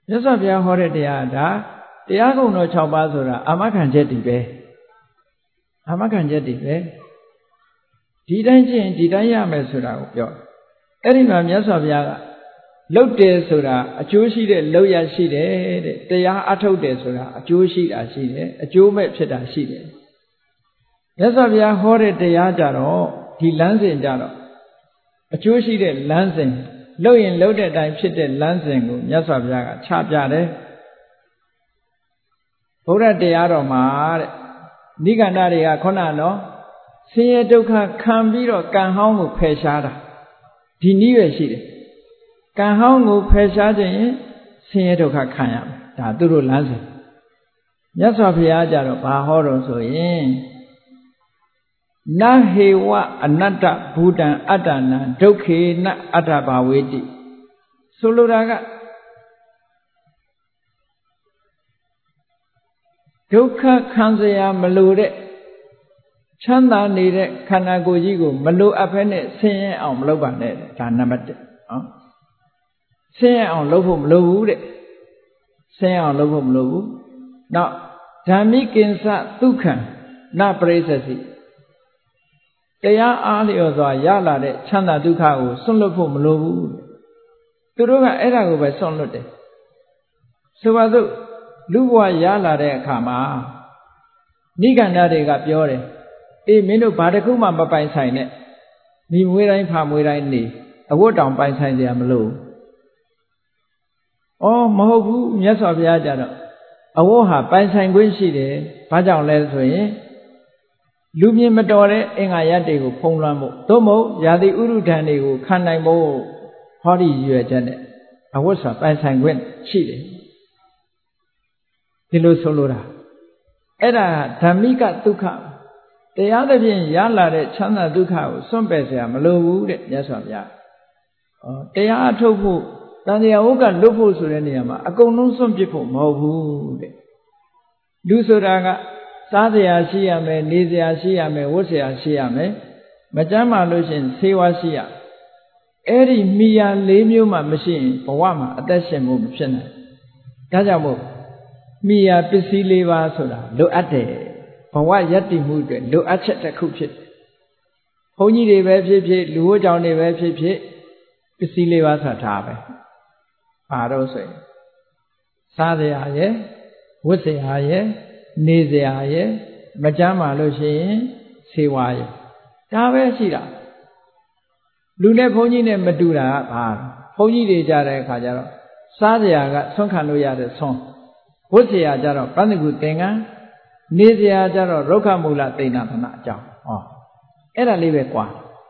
မြတ်စွာဘုရားဟောတဲ့တရားဒါတရားကုံတော်6ပါးဆိုတာအာမခံချက်တွေပဲအာမခံချက်တွေပဲဒီတိုင်းကျင့်ဒီတိုင်းရမယ်ဆိုတာကိုပြောအဲ့ဒီမှာမြတ်စွာဘုရားကလှုပ်တယ်ဆိုတာအကျိုးရှိတဲ့လှုပ်ရရှိတယ်တဲ့တရားအထုတ်တယ်ဆိုတာအကျိုးရှိတာရှိတယ်အကျိုးမဲ့ဖြစ်တာရှိတယ်မြတ်စွာဘုရားဟောတဲ့တရားကြတော့ဒီလမ်းစဉ်ကြတော့အကျိုးရှိတဲ့လမ်းစဉ်လှုပ်ရင်လှုပ်တဲ့အတိုင်းဖြစ်တဲ့လမ်းစဉ်ကိုမြတ်စွာဘုရားကချပြတယ်ဘုရားတရားတော်မှာတဲ့နိဂန္ဓတွေကခုနနော်ဆင်းရဲဒုက္ခခံပြီးတော့ကံဟောင်းကိုဖယ်ရှားတာဒီနည်းပဲရှိတယ်ကံဟောင်းကိုဖယ်ရှားခြင်းဆင်းရဲဒုက္ခခံရမယ်ဒါသူတို့လမ်းစဉ်မြတ်စွာဘုရားကြတော့ဘာဟောတော့ဆိုရင်နဟေဝအနတ္တဘူတံအတ္တနံဒုက္ခေနအတ္တဘာဝေတိဆိုလိုတာကဒုက္ခခံစရာမလိုတဲ့ချမ်းသာနေတဲ့ခန္ဓာကိုယ်ကြီးကိုမလိုအပ်ဘဲနဲ့ဆင်းရဲအောင်မလုပ်ပါနဲ့ဒါနံပါတ်1နော်ဆင်းရဲအောင်လုပ်ဖို့မလိုဘူးတဲ့ဆင်းရဲအောင်လုပ်ဖို့မလိုဘူးနောက်ဓမ္မိကိဉ္စဒုက္ခံနပရိစ္ဆစီတရားအားလျော်စွာရလာတဲ့ချမ်းသာဒုက္ခကိုစွန့်လွတ်ဖို့မလိုဘူးသူတို့ကအဲ့ဒါကိုပဲစွန့်လွတ်တယ်ဆိုပါစို့လူဘဝရလာတဲ့အခါမှာနိဂန္ဓတွေကပြောတယ်အေးမင်းတို့ဘာတစ်ခုမှမပိုင်ဆိုင်နဲ့မိမွေးတိုင်းဖာမွေးတိုင်းနေအဝတ်တောင်ပိုင်ဆိုင်စရာမလိုဩမဟုတ်ဘူးမြတ်စွာဘုရားကြတော့အဝတ်ဟာပိုင်ဆိုင်ခွင့်ရှိတယ်ဘာကြောင့်လဲဆိုရင်လူမြင်မတော်တဲ့အင်္ဂါရပ်တွေကိုဖုံးလွှမ်းဖို့သို့မဟုတ်ယာတိဥရုဒဏ်တွေကိုခံနိုင်ဖို့ဟောဒီရွယ်ချက်နဲ့အဝတ်ဆိုပိုင်ဆိုင်ခွင့်ရှိတယ်ဒီလိုဆိုလိုတာအဲ့ဒါဓမ္မိကဒုက္ခတရားသဖြင့်ရလာတဲ့ချမ်းသာဒုက္ခကိုစွန့်ပယ်เสียမလိုဘူးတဲ့မြတ်စွာဘုရားတရားအထုတ်ဖို့တန်တရားဝကလွတ်ဖို့ဆိုတဲ့နေရာမှာအကုန်လုံးစွန့်ပစ်ဖို့မဟုတ်ဘူးတဲ့လူဆိုတာကစားเสียရှိရမယ်နေเสียရှိရမယ်ဝတ်เสียရှိရမယ်မကြမ်းမှလို့ရှိရင်ဆေးဝါးရှိရအဲ့ဒီမိယာ၄မျိုးမှမရှိရင်ဘဝမှာအသက်ရှင်ဖို့မဖြစ်နိုင်ဒါကြောင့်မို့မိယာပစ္စည်း၄ပါးဆိုတာလိုအပ်တယ်ဘဝယက်တည်မှုအတွက်လိုအပ်ချက်တစ်ခုဖြစ်တယ်ဘုန်းကြီးတွေပဲဖြစ်ဖြစ်လူဝတ်ကြောင့်တွေပဲဖြစ်ဖြစ်ပစ္စည်း၄ပါးဆိုတာဒါပဲဘာတော့ဆိုရင်စားเสียရယ်ဝတ်เสียရယ်နေเสียရယ်မကြမ်းပါလို့ရှိရင်ဆေးဝါးရယ်ဒါပဲရှိတာလူနဲ့ဘုန်းကြီးနဲ့မတူတာကဘာဘုန်းကြီးတွေကြတဲ့အခါကျတော့စားเสียကဆွန့်ခံလို့ရတဲ့ဆွန့်ဝတ်เสียကြတော့ပန္နကုသင်္ကန်းနေเสียကြတော့ရုက္ခမူလသိဏသနာအကြောင်းအဲ့ဒါလေးပဲကွာ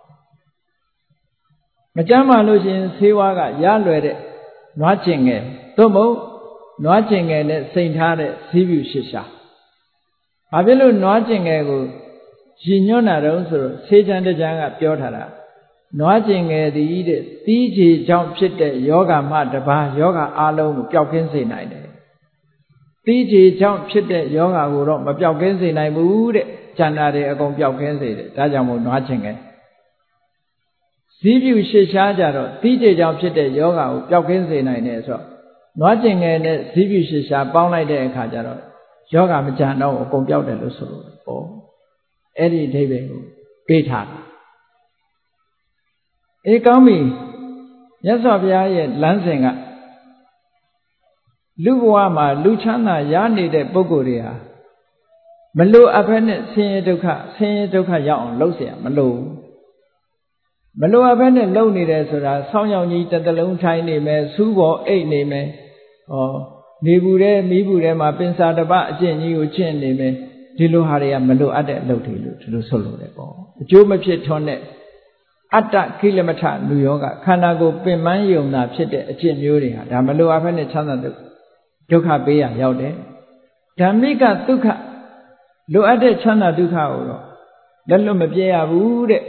မကြမ်းပါလို့ရှိရင်ဆေးဝါးကရလွယ်တဲ့နွားကျင်ငယ်သို့မဟုတ်နွားကျင်ငယ်နဲ့စိန်ထားတဲ့ဇီးပြူရှစ်ရှာဘာဖြစ်လို့နွားကျင်ငယ်ကိုရည်ညွှန်းတာတုံးဆိုတော့ဆေးချမ်းတကြံကပြောထားတာနွားကျင်ငယ်သည်တဲ့တီးခြေကြောင့်ဖြစ်တဲ့ယောဂမှတပါးယောဂအလုံးကိုပျောက်ကင်းစေနိုင်တယ်တီးခြေကြောင့်ဖြစ်တဲ့ယောဂကိုတော့မပျောက်ကင်းစေနိုင်ဘူးတဲ့ကျန်တာတွေအကုန်ပျောက်ကင်းစေတယ်ဒါကြောင့်မို့နွားကျင်ငယ်ဇီးပြူရှစ်ရှားကြတော့တီးခြေကြောင့်ဖြစ်တဲ့ယောဂကိုပျောက်ကင်းစေနိုင်တယ်ဆိုတော့နွားကျင်ငယ်နဲ့ဇီးပြူရှစ်ရှားပေါင်းလိုက်တဲ့အခါကျတော့ယောဂမကြံတော့အကုန်ပျောက်တယ်လို့ဆိုလို့ပေါ့အဲ့ဒီအဓိပ္ပာယ်ကိုပေးထားတာအေးကောင်းပြီမြတ်စွာဘုရားရဲ့လမ်းစဉ်ကလူဘဝမှာလူချမ်းသာရနေတဲ့ပုဂ္ဂိုလ်တွေဟာမလိုအပ်ဘဲနဲ့ဆင်းရဲဒုက္ခရောက်အောင်လုပ်เสียမလိုမလိုအပ်ဘဲနဲ့လုပ်နေတယ်ဆိုတာဆောင်းရောင်ကြီးတစ်သလုံးထိုင်နေမယ်စူးပေါ်အိတ်နေမယ်နေဘူးတဲ့မီးဘူးထဲမှာပင်စာတပအကျင့်ကြီးကိုကျင့်နေမယ်ဒီလိုဟာတွေကမလိုအပ်တဲ့အလုပ်တွေလို့ဒီလိုဆိုလို့တယ်ပေါ့အကျိုးမဖြစ်ထွန်းတဲ့အတ္တကိလမထလူယောဂခန္ဓာကိုယ်ပင်ပန်းယုံတာဖြစ်တဲ့အကျင့်မျိုးတွေဟာဒါမလိုအပ်ဘဲနဲ့ချမ်းသာဒုက္ခပေးရရောက်တယ်ဓမ္မိကဒုက္ခလိုအပ်တဲ့ချမ်းသာဒုက္ခကိုတော့လက်လွတ်မပြေရဘူးတဲ့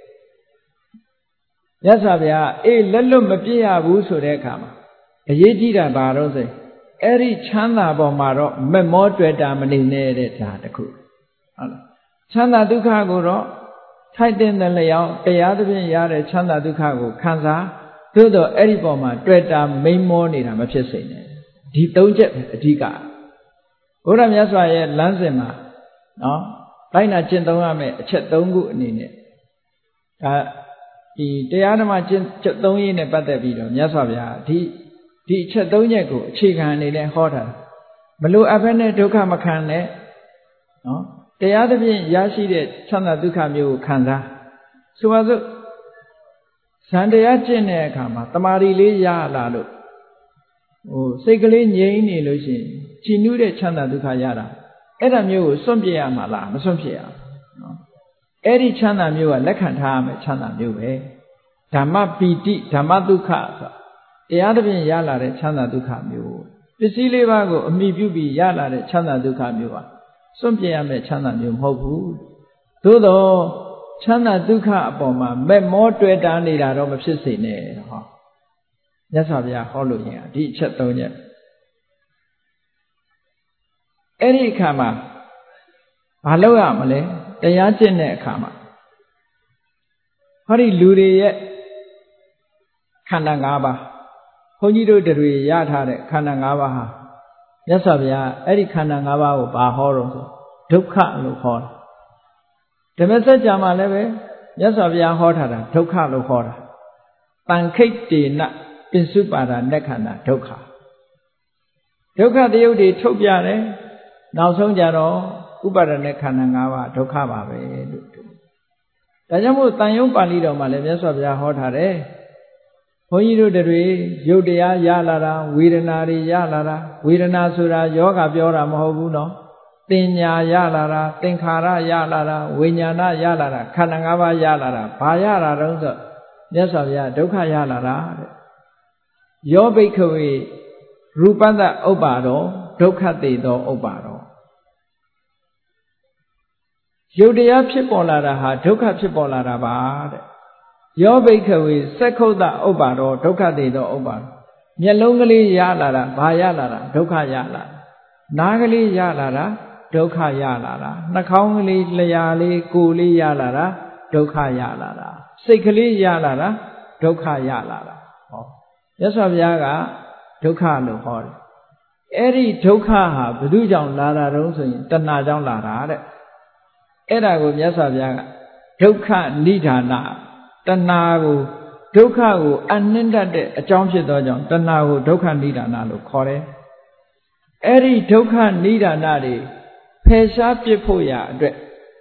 မြတ်စွာဘုရားအေးလက်လွတ်မပြေရဘူးဆိုတဲ့အခါမှာအရေးကြီးတာဘာလို့ဆိုအဲ့ဒီချမ်းသာပေါ်မှာတော့မက်မောတွေ့တာမနေနဲ့တဲ့ဒါတခုဟုတ်လားချမ်းသာဒုက္ခကိုတော့ထိုက်တဲ့လျောင်းတရားသဖြင့်ရတဲ့ချမ်းသာဒုက္ခကိုခံစားသို့တော့အဲ့ဒီပေါ်မှာတွေ့တာမိန်မောနေတာမဖြစ်စေနဲ့ဒီ၃ချက်အဓိကဘုရားမြတ်စွာရဲ့လမ်းစဉ်မှာနော်လိုက်နာကျင့်သုံးရမယ်အချက်၃ခုအနေနဲ့ဒါဒီတရားဓမ္မကျင့်သုံးရေးနဲ့ပတ်သက်ပြီးတော့မြတ်စွာဘုရားဒီအချက်၃ချက်ကိုအခြေခံအနေနဲ့ဟောတာမလိုအပ်ဘဲနဲ့ဒုက္ခမခံနဲ့နော်တရားသဖြင့်ရရှိတဲ့ချမ်းသာဒုက္ခမျိုးကိုခံစားဆိုပါစို့ဇန်တရားကျင့်တဲ့အခါမှာတမာရီလေးရလာလို့စိတ်ကလေးငြိမ်နေလို့ရှိရင်ချီနူးတဲ့ချမ်းသာဒုက္ခရတာအဲ့ဒါမျိုးကိုစွန့်ပြစ်ရမှာလားမစွန့်ပြစ်ရဘူးနော်အဲ့ဒီချမ်းသာမျိုးကလက်ခံထားရမယ်ချမ်းသာမျိုးပဲဓမ္မပီတိဓမ္မဒုက္ခဆိုတရားသဖြင့်ရလာတဲ့ချမ်းသာဒုက္ခမျိုးပစ္စည်းလေးပါးကိုအမိပြုပြီးရလာတဲ့ချမ်းသာဒုက္ခမျိုးဟာစွန့်ပြစ်ရမယ်ချမ်းသာမျိုးမဟုတ်ဘူးသို့တော့ချမ်းသာဒုက္ခအပေါ်မှာမဲ့မောတွေ့တာနေတာတော့မဖြစ်စေနဲ့ဟောမြတ်စွာဘုရားဟောလို့ရင်ဒီအချက်၃ချက်အဲ့ဒီအခါမှာဘာလုပ်ရမလဲတရားကျင့်တဲ့အခါမှာဟောဒီလူတွေရဲ့ခန္ဓာ၅ပါးဘုန်းကြီးတို့တွေရထားတဲ့ခန္ဓာ၅ပါးဟာမြတ်စွာဘုရားအဲ့ဒီခန္ဓာ၅ပါးကိုဘာဟောတော့ဆိုဒုက္ခလို့ဟောတာဓမ္မစကြာမှာလည်းပဲမြတ်စွာဘုရားဟောထားတာဒုက္ခလို့ဟောတာတန်ခိတ်တေနပိစုပါဒနက္ခဏာဒုက္ခဒုက္ခတယုတ်တွေထုတ်ပြတယ်နောက်ဆုံးကြတော့ဥပါဒณะခန္ဓာ၅ပါးဒုက္ခပါပဲလို့ဒါကြောင့်မို့တန်ယုံပါဠိတော်မှာလည်းမြတ်စွာဘုရားဟောထားတယ်ဘုန်းကြီးတို့တွေရုပ်တရားရလာတာဝေဒနာတွေရလာတာဝေဒနာဆိုတာယောဂပြောတာမဟုတ်ဘူးနော်တင်ညာရလာတာသင်္ခါရရလာတာဝိညာဏရလာတာခန္ဓာ၅ပါးရလာတာဘာရလာတုံးဆိုမြတ်စွာဘုရားဒုက္ခရလာတာတဲ့ယောဘိက္ခဝေရူပတ္တဥပ္ပါဒောဒုက္ခတေသောဥပ္ပါဒောရုပ်တရားဖြစ်ပေါ်လာတာဟာဒုက္ခဖြစ်ပေါ်လာတာပါတဲ့ယောဘိက္ခဝေစက္ခုတ္တဥပ္ပါဒောဒုက္ခတေသောဥပ္ပါဒောမျက်လုံးကလေးရလာတာဘာရလာတာဒုက္ခရလာနားကလေးရလာတာဒုက္ခရလာတာနှာခေါင်းကလေးလျှာလေးကိုယ်လေးရလာတာဒုက္ခရလာတာစိတ်ကလေးရလာတာဒုက္ခရလာတာဟောမြတ်စွာဘုရားကဒုက္ခလို့ဟောတယ်အဲ့ဒီဒုက္ခဟာဘယ်သူကြောင့်လာတာတုံးဆိုရင်တဏှာကြောင့်လာတာတဲ့အဲ့ဒါကိုမြတ်စွာဘုရားကဒုက္ခနိဒာနတဏှာကိုဒုက္ခကိုအနှင်းတတ်တဲ့အကြောင်းဖြစ်သောကြောင့်တဏှာကိုဒုက္ခနိဒာနလို့ခေါ်တယ်အဲ့ဒီဒုက္ခနိဒာနတွေဖယ်ရှားပြစ်ဖို့ရအတွက်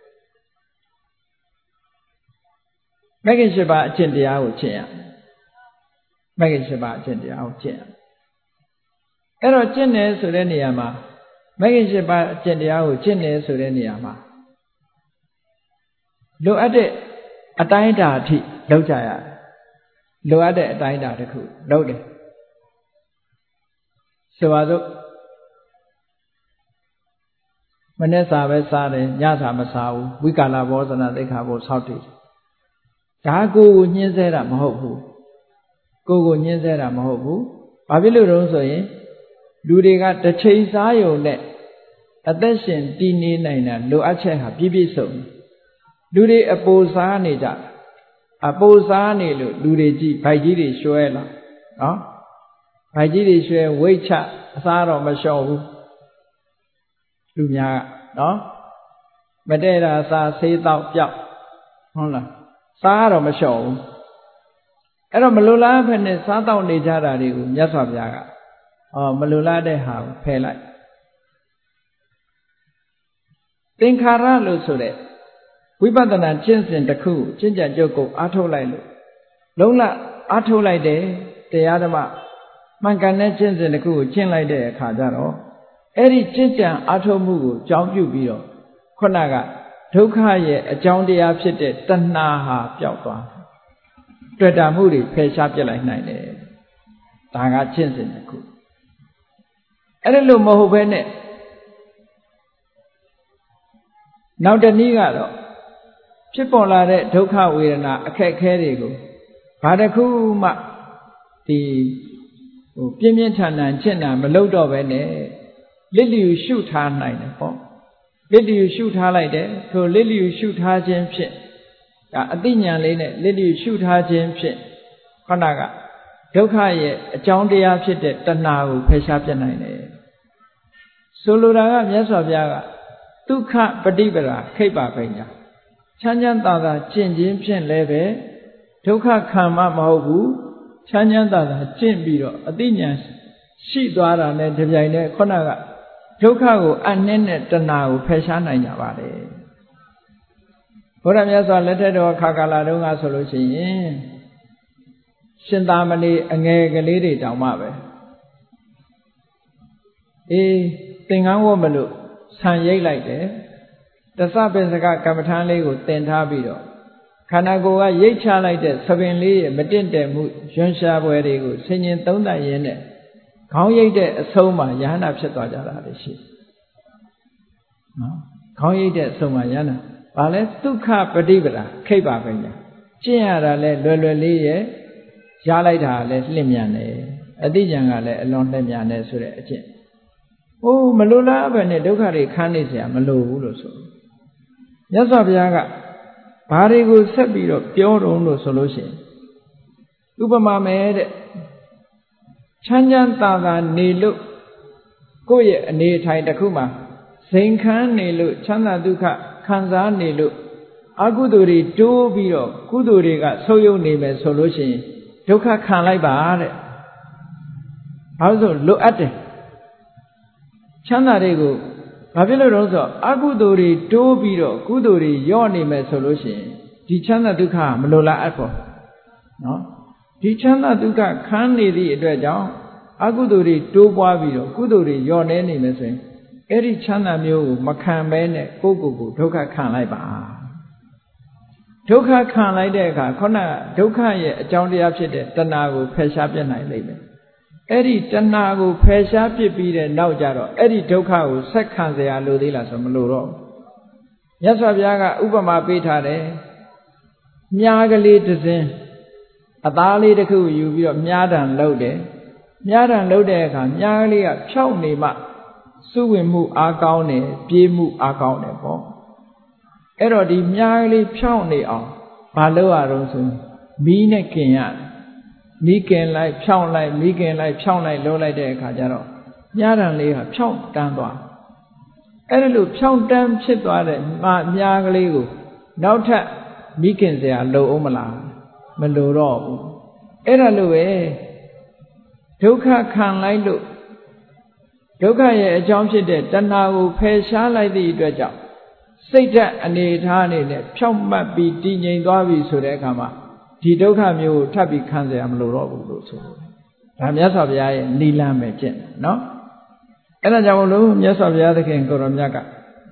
မဂ္ဂင်၈ပါးအကျင့်တရားကိုကျင့်ရမဂ္ဂင်၈ပါးအကျင့်တရားကိုကျင့်ရအဲ့တော့ကျင့်တယ်ဆိုတဲ့နေရာမှာမဂ္ဂင်၈ပါးအကျင့်တရားကိုကျင့်တယ်ဆိုတဲ့နေရာမှာလိုအပ်တဲ့အတိုင်းအတာအထိလုပ်ကြရတယ်လိုအပ်တဲ့အတိုင်းအတာတစ်ခုလုပ်တယ်ဆိုပါစို့မနေ့စာပဲစားတယ်ညစာမစားဘူးဝိကာလဘောဇနာသိက္ခာပုဆောက်တည်ဒါကိုညှင်းဆဲတာမဟုတ်ဘူးကိုညှင်းဆဲတာမဟုတ်ဘူးဘာဖြစ်လို့တုံးဆိုရင်လူတွေကတစ်ချိန်စားယုံနဲ့အသက်ရှင်တည်နေနိုင်တာလိုအပ်ချက်ဟာပြည့်ပြည့်စုံလူတွေအပိုစားနေကြအပိုစားနေလို့လူတွေကြည့်ဗိုက်ကြီးတွေရွှဲလာနော်ဗိုက်ကြီးတွေရွှဲဝိတ်ချအစားတော့မလျှော့ဘူးလူများကနော်မတည့်တာစားဆေးတော့ပြောက်ဟုတ်လားစားတော့မလျှော့ဘူးအဲ့တော့မလိုလားဖက်နဲ့စားတော့နေကြတာတွေကိုမြတ်စွာဘုရားကမလိုလားတဲ့ဟာကိုဖယ်လိုက်သင်္ခါရလို့ဆိုတဲ့ဝိပဿနာကျင့်စဉ်တစ်ခုကျင့်ကြံကြုတ်ကိုအားထုတ်လိုက်လို့လုံးလအားထုတ်လိုက်တယ်တရားဓမ္မမှန်ကန်တဲ့ကျင့်စဉ်တစ်ခုကိုကျင့်လိုက်တဲ့အခါကျတော့အဲ့ဒီကျင့်ကြံအားထုတ်မှုကိုကြောင်းပြုပြီးတော့ခုနကဒုက္ခရဲ့အကြောင်းတရားဖြစ်တဲ့တဏှာဟာပျောက်သွားတွေ့တာမှုတွေဖယ်ရှားပြစ်လိုက်နိုင်တယ်ဒါကကျင့်စဉ်တစ်ခုအဲ့ဒါလို့မဟုတ်ဘဲနဲ့နောက်တနည်းကတော့ဖြစ်ပေါ်လာတဲ့ဒုက္ခဝေဒနာအခက်အခဲတွေကိုဘာတစ်ခုမှဒီပြင်းပြင်းထန်ထန်ကျင့်တာမလုပ်တော့ဘဲနဲ့လစ်လျူရှုထားနိုင်တယ်ပေါ့လစ်လျူရှုထားလိုက်တယ်ထိုလစ်လျူရှုထားခြင်းဖြင့်ဒါအသိဉာဏ်လေးနဲ့လစ်လျူရှုထားခြင်းဖြင့်ခန္ဓာကဒုက္ခရဲ့အကြောင်းတရားဖြစ်တဲ့တဏှာကိုဖယ်ရှားပြနိုင်တယ်ဆိုလိုတာကမြတ်စွာဘုရားကဒုက္ခပฏิပဒါခိဗ္ဗပညာချမ်းချမ်းသာသာကျင့်ခြင်းဖြင့်လည်းပဲဒုက္ခခံမှမဟုတ်ဘူးချမ်းချမ်းသာသာကျင့်ပြီးတော့အသိဉာဏ်ရှိသွားတာနဲ့ဒီပြိုင်နဲ့ခုနကဒုက္ခကိုအနှင်းနဲ့တဏှာကိုဖယ်ရှားနိုင်ကြပါတယ်ဘုရားမြတ်စွာလက်ထက်တော်ခါကာလတုန်းကဆိုလို့ရှိရင်ရှင်သာမဏေအငယ်ကလေးတွေတောင်မှပဲသင်္ကန်းဝတ်မလို့ဆံရိပ်လိုက်တယ်တသပင်စကကမ္မထာလေးကိုတင်ထားပြီးတော့ခန္ဓာကိုယ်ကရိတ်ချလိုက်တဲ့သပင်လေးရဲ့မတင့်တယ်မှုရွှန်ရှားပွဲတွေကိုဆင်ញင်သုံးသပ်ရင်းနဲ့ခေါင်းရိပ်တဲ့အဆုံးမှာယဟနာဖြစ်သွားကြတာလေရှိနော်ခေါင်းရိပ်တဲ့အဆုံးမှာယဟနာဘာလဲဒုက္ခပฏิပဒါခိဗ္ဗပညာကျင့်ရတာလဲလွယ်လွယ်လေးရဲ့ရလိုက်တာလဲလင့်မြန်တယ်အတိဉာဏ်ကလည်းအလွန်လင့်မြန်တယ်ဆိုတဲ့အကျင့်မလိုလားပဲနဲ့ဒုက္ခတွေခံနေเสียမလိုဘူးလို့ဆိုမြတ်စွာဘုရားကဘာတွေကိုဆက်ပြီးတော့ပြောတော့လို့ဆိုလို့ရှိရင်ဥပမာမဲ့တဲ့ချမ်းချမ်းသာသာနေလို့ကိုယ့်ရဲ့အနေထိုင်တစ်ခုမှာဇိမ်ခန်းနေလို့ချမ်းသာဒုက္ခခံစားနေလို့အကုသိုလ်တွေတိုးပြီးတော့ကုသိုလ်တွေကဆုပ်ယုပ်နေမယ်ဆိုလို့ရှိရင်ဒုက္ခခံလိုက်ပါတဲ့ဘာလို့ဆိုလိုအပ်တယ်ချမ်းသာတွေကိုဘာဖြစ်လို့လဲဆိုတော့အကုသိုလ်တွေတိုးပြီးတော့ကုသိုလ်တွေညော့နေမယ်ဆိုလို့ရှိရင်ဒီချမ်းသာဒုက္ခမလိုလားအပ်ဖို့နော်ဒီချမ်းသာဒုက္ခခံနေသည့်အတွက်ကြောင့်အကုသိုလ်တွေတိုးပွားပြီးတော့ကုသိုလ်တွေညော့နေနေမယ်ဆိုရင်အဲ့ဒီချမ်းသာမျိုးကိုမခံဘဲနဲ့ကိုယ့်ကိုယ်ကိုဒုက္ခခံလိုက်ပါဒုက္ခခံလိုက်တဲ့အခါခုနဒုက္ခရဲ့အကြောင်းတရားဖြစ်တဲ့တဏှာကိုဖယ်ရှားပြနိုင်လိမ့်မယ်အဲ့ဒီတဏှာကိုဖယ်ရှားပြပြီးတဲ့နောက်ကြတော့အဲ့ဒီဒုက္ခကိုဆက်ခံเสียလို့သေးလားဆိုမလို့တော့မြတ်စွာဘုရားကဥပမာပေးထားတယ်မြားကလေးတစ်စင်းအသားလေးတစ်ခုယူပြီးတော့မြားတံလှုပ်တယ်မြားတံလှုပ်တဲ့အခါမြားကလေးကဖြောက်နေမှစုဝင်မှုအားကောင်းတယ်ပြေးမှုအားကောင်းတယ်ပေါ့အဲ့တော့ဒီမြားကလေးဖြောက်နေအောင်ဘာလုပ်ရအောင်ဆိုမီးနဲ့กินရတယ်မီးกินလိုက်ဖြောက်လိုက်မီးกินလိုက်ဖြောက်လိုက်လှုပ်လိုက်တဲ့အခါကျတော့မြားတံလေးဟာဖြောက်တန်းသွားအဲ့ဒါလို့ဖြောက်တန်းဖြစ်သွားတဲ့မြားကလေးကိုနောက်ထပ်မီးกินเสียလိုအောင်မလားမလိုတော့ဘူးအဲ့ဒါလို့ပဲဒုက္ခခံလိုက်လို့ဒုက္ခရဲ့အကြောင်းဖြစ်တဲ့တဏှာကိုဖယ်ရှားလိုက်သည့်အတွက်ကြောင့်စိတ်ဓာတ်အနေထားအနေနဲ့ဖြောင့်မတ်ပြီးတည်ငြိမ်သွားပြီဆိုတဲ့အခါမှာဒီဒုက္ခမျိုးကိုထပ်ပြီးခံเสียမလို့တော့ဘူးလို့ဆိုတယ်ဒါမြတ်စွာဘုရားရဲ့နိလန်းပဲကျင့်တယ်နော်အဲ့ဒါကြောင့်မလို့မြတ်စွာဘုရားသခင်ကိုရောမြတ်က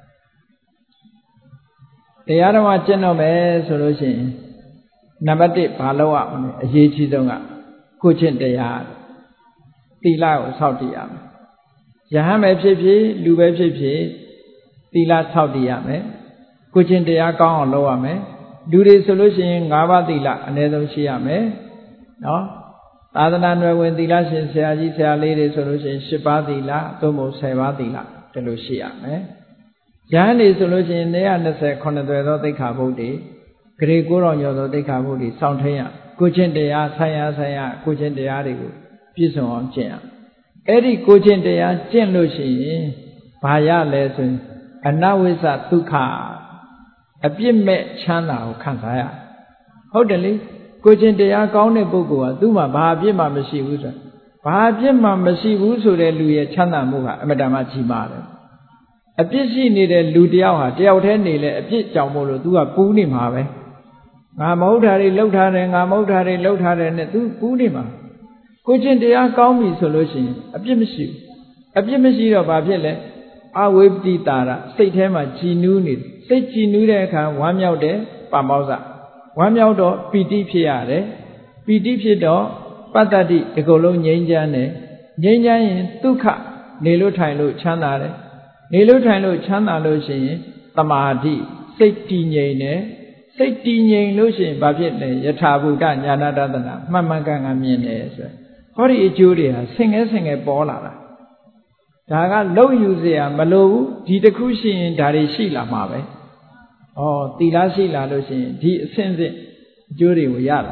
တရားတော်မှာကျင့်တော့မယ်ဆိုလို့ရှိရင်နံပါတ်1ဘာလို့ရမလဲအရေးကြီးဆုံးကကိုကျင့်တရားသီလကိုစောင့်တည်ရမယ်ယဟန်ပဲဖြစ်ဖြစ်လူပဲဖြစ်ဖြစ်သီလစောင့်တည်ရမယ်ကိုကျင့်တရားကောင်းအောင်လုပ်ရမယ်လူတွေဆိုလို့ရှိရင်5ပါးသီလအနည်းဆုံးရှိရမယ်နော်သာသနာ့နယ်ဝင်သီလရှင်ဆရာကြီးဆရာလေးတွေဆိုလို့ရှိရင်10ပါးသီလသို့မဟုတ်10ပါးသီလဒီလိုရှိရမယ်ယဟန်တွေဆိုလို့ရှိရင်129သွယ်သောသိက္ခာပုဒ်တွေဂရေ900ကျော်သောသိက္ခာပုဒ်တွေစောင့်ထိန်ရကိုကျင့်တရားဆိုင်ရကိုကျင့်တရားတွေကိုပြည့်စုံအောင်ကျင့်ရအဲ့ဒီကိုကျင့်တရားကျင့်လို့ရှိရင်ဘာရလဲဆိုရင်အနဝိစ္စဒုက္ခအပြစ်မဲ့ချမ်းသာကိုခံစားရဟုတ်တယ်လေကိုကျင့်တရားကောင်းတဲ့ပုဂ္ဂိုလ်ကသူ့မှာဘာအပြစ်မှမရှိဘူးဆိုဘာအပြစ်မှမရှိဘူးဆိုတဲ့လူရဲ့ချမ်းသာမှုကအမတန်မှကြီးမားတယ်အပြစ်ရှိနေတဲ့လူတယောက်ဟာတယောက်တည်းနေလဲအပြစ်ကြောင့်မို့လို့ तू ကပူးနေမှာပဲငါမဟုတ်တာတွေလှုပ်ထားတယ်ငါမဟုတ်တာတွေလှုပ်ထားတယ်နဲ့ तू ပူးနေမှာကိုကျင့်တရားကောင်းပြီဆိုလို့ရှိရင်အပြစ်မရှိဘူးအပြစ်မရှိတော့ဘာဖြစ်လဲအဝိပတိတာရစိတ်ထဲမှာကြည်နူးနေစိတ်ကြည်နူးတဲ့အခါဝမ်းမြောက်တယ်ပါမောဇ္ဇဝမ်းမြောက်တော့ပီတိဖြစ်ရတယ်ပီတိဖြစ်တော့ပတ္တတိဒီကုလုံးငြိမ်းချမ်းတယ်ငြိမ်းချမ်းရင်ဒုက္ခနေလို့ထိုင်လို့ချမ်းသာတယ်နေလို့ထိုင်လို့ချမ်းသာလို့ရှိရင်သမာဓိစိတ်တည်ငြိမ်တယ်စိတ်တည်ငြိမ်လို့ရှိရင်ဘာဖြစ်လဲယထာဘုဒ္ဓညာနာတနာမှန်မှန်ကန်ကန်မြင်တယ်ဆိုဟောဒီအကျိုးတွေဟာဆင်ငယ်ပေါ်လာတာဒါကလုံယူเสียမလိုဘူးဒီတစ်ခုရှိရင်ဒါတွေရှိလာမှာပဲသီလရှိလာလို့ရှိရင်ဒီအဆင့်အကျိုးတွေကိုရလာ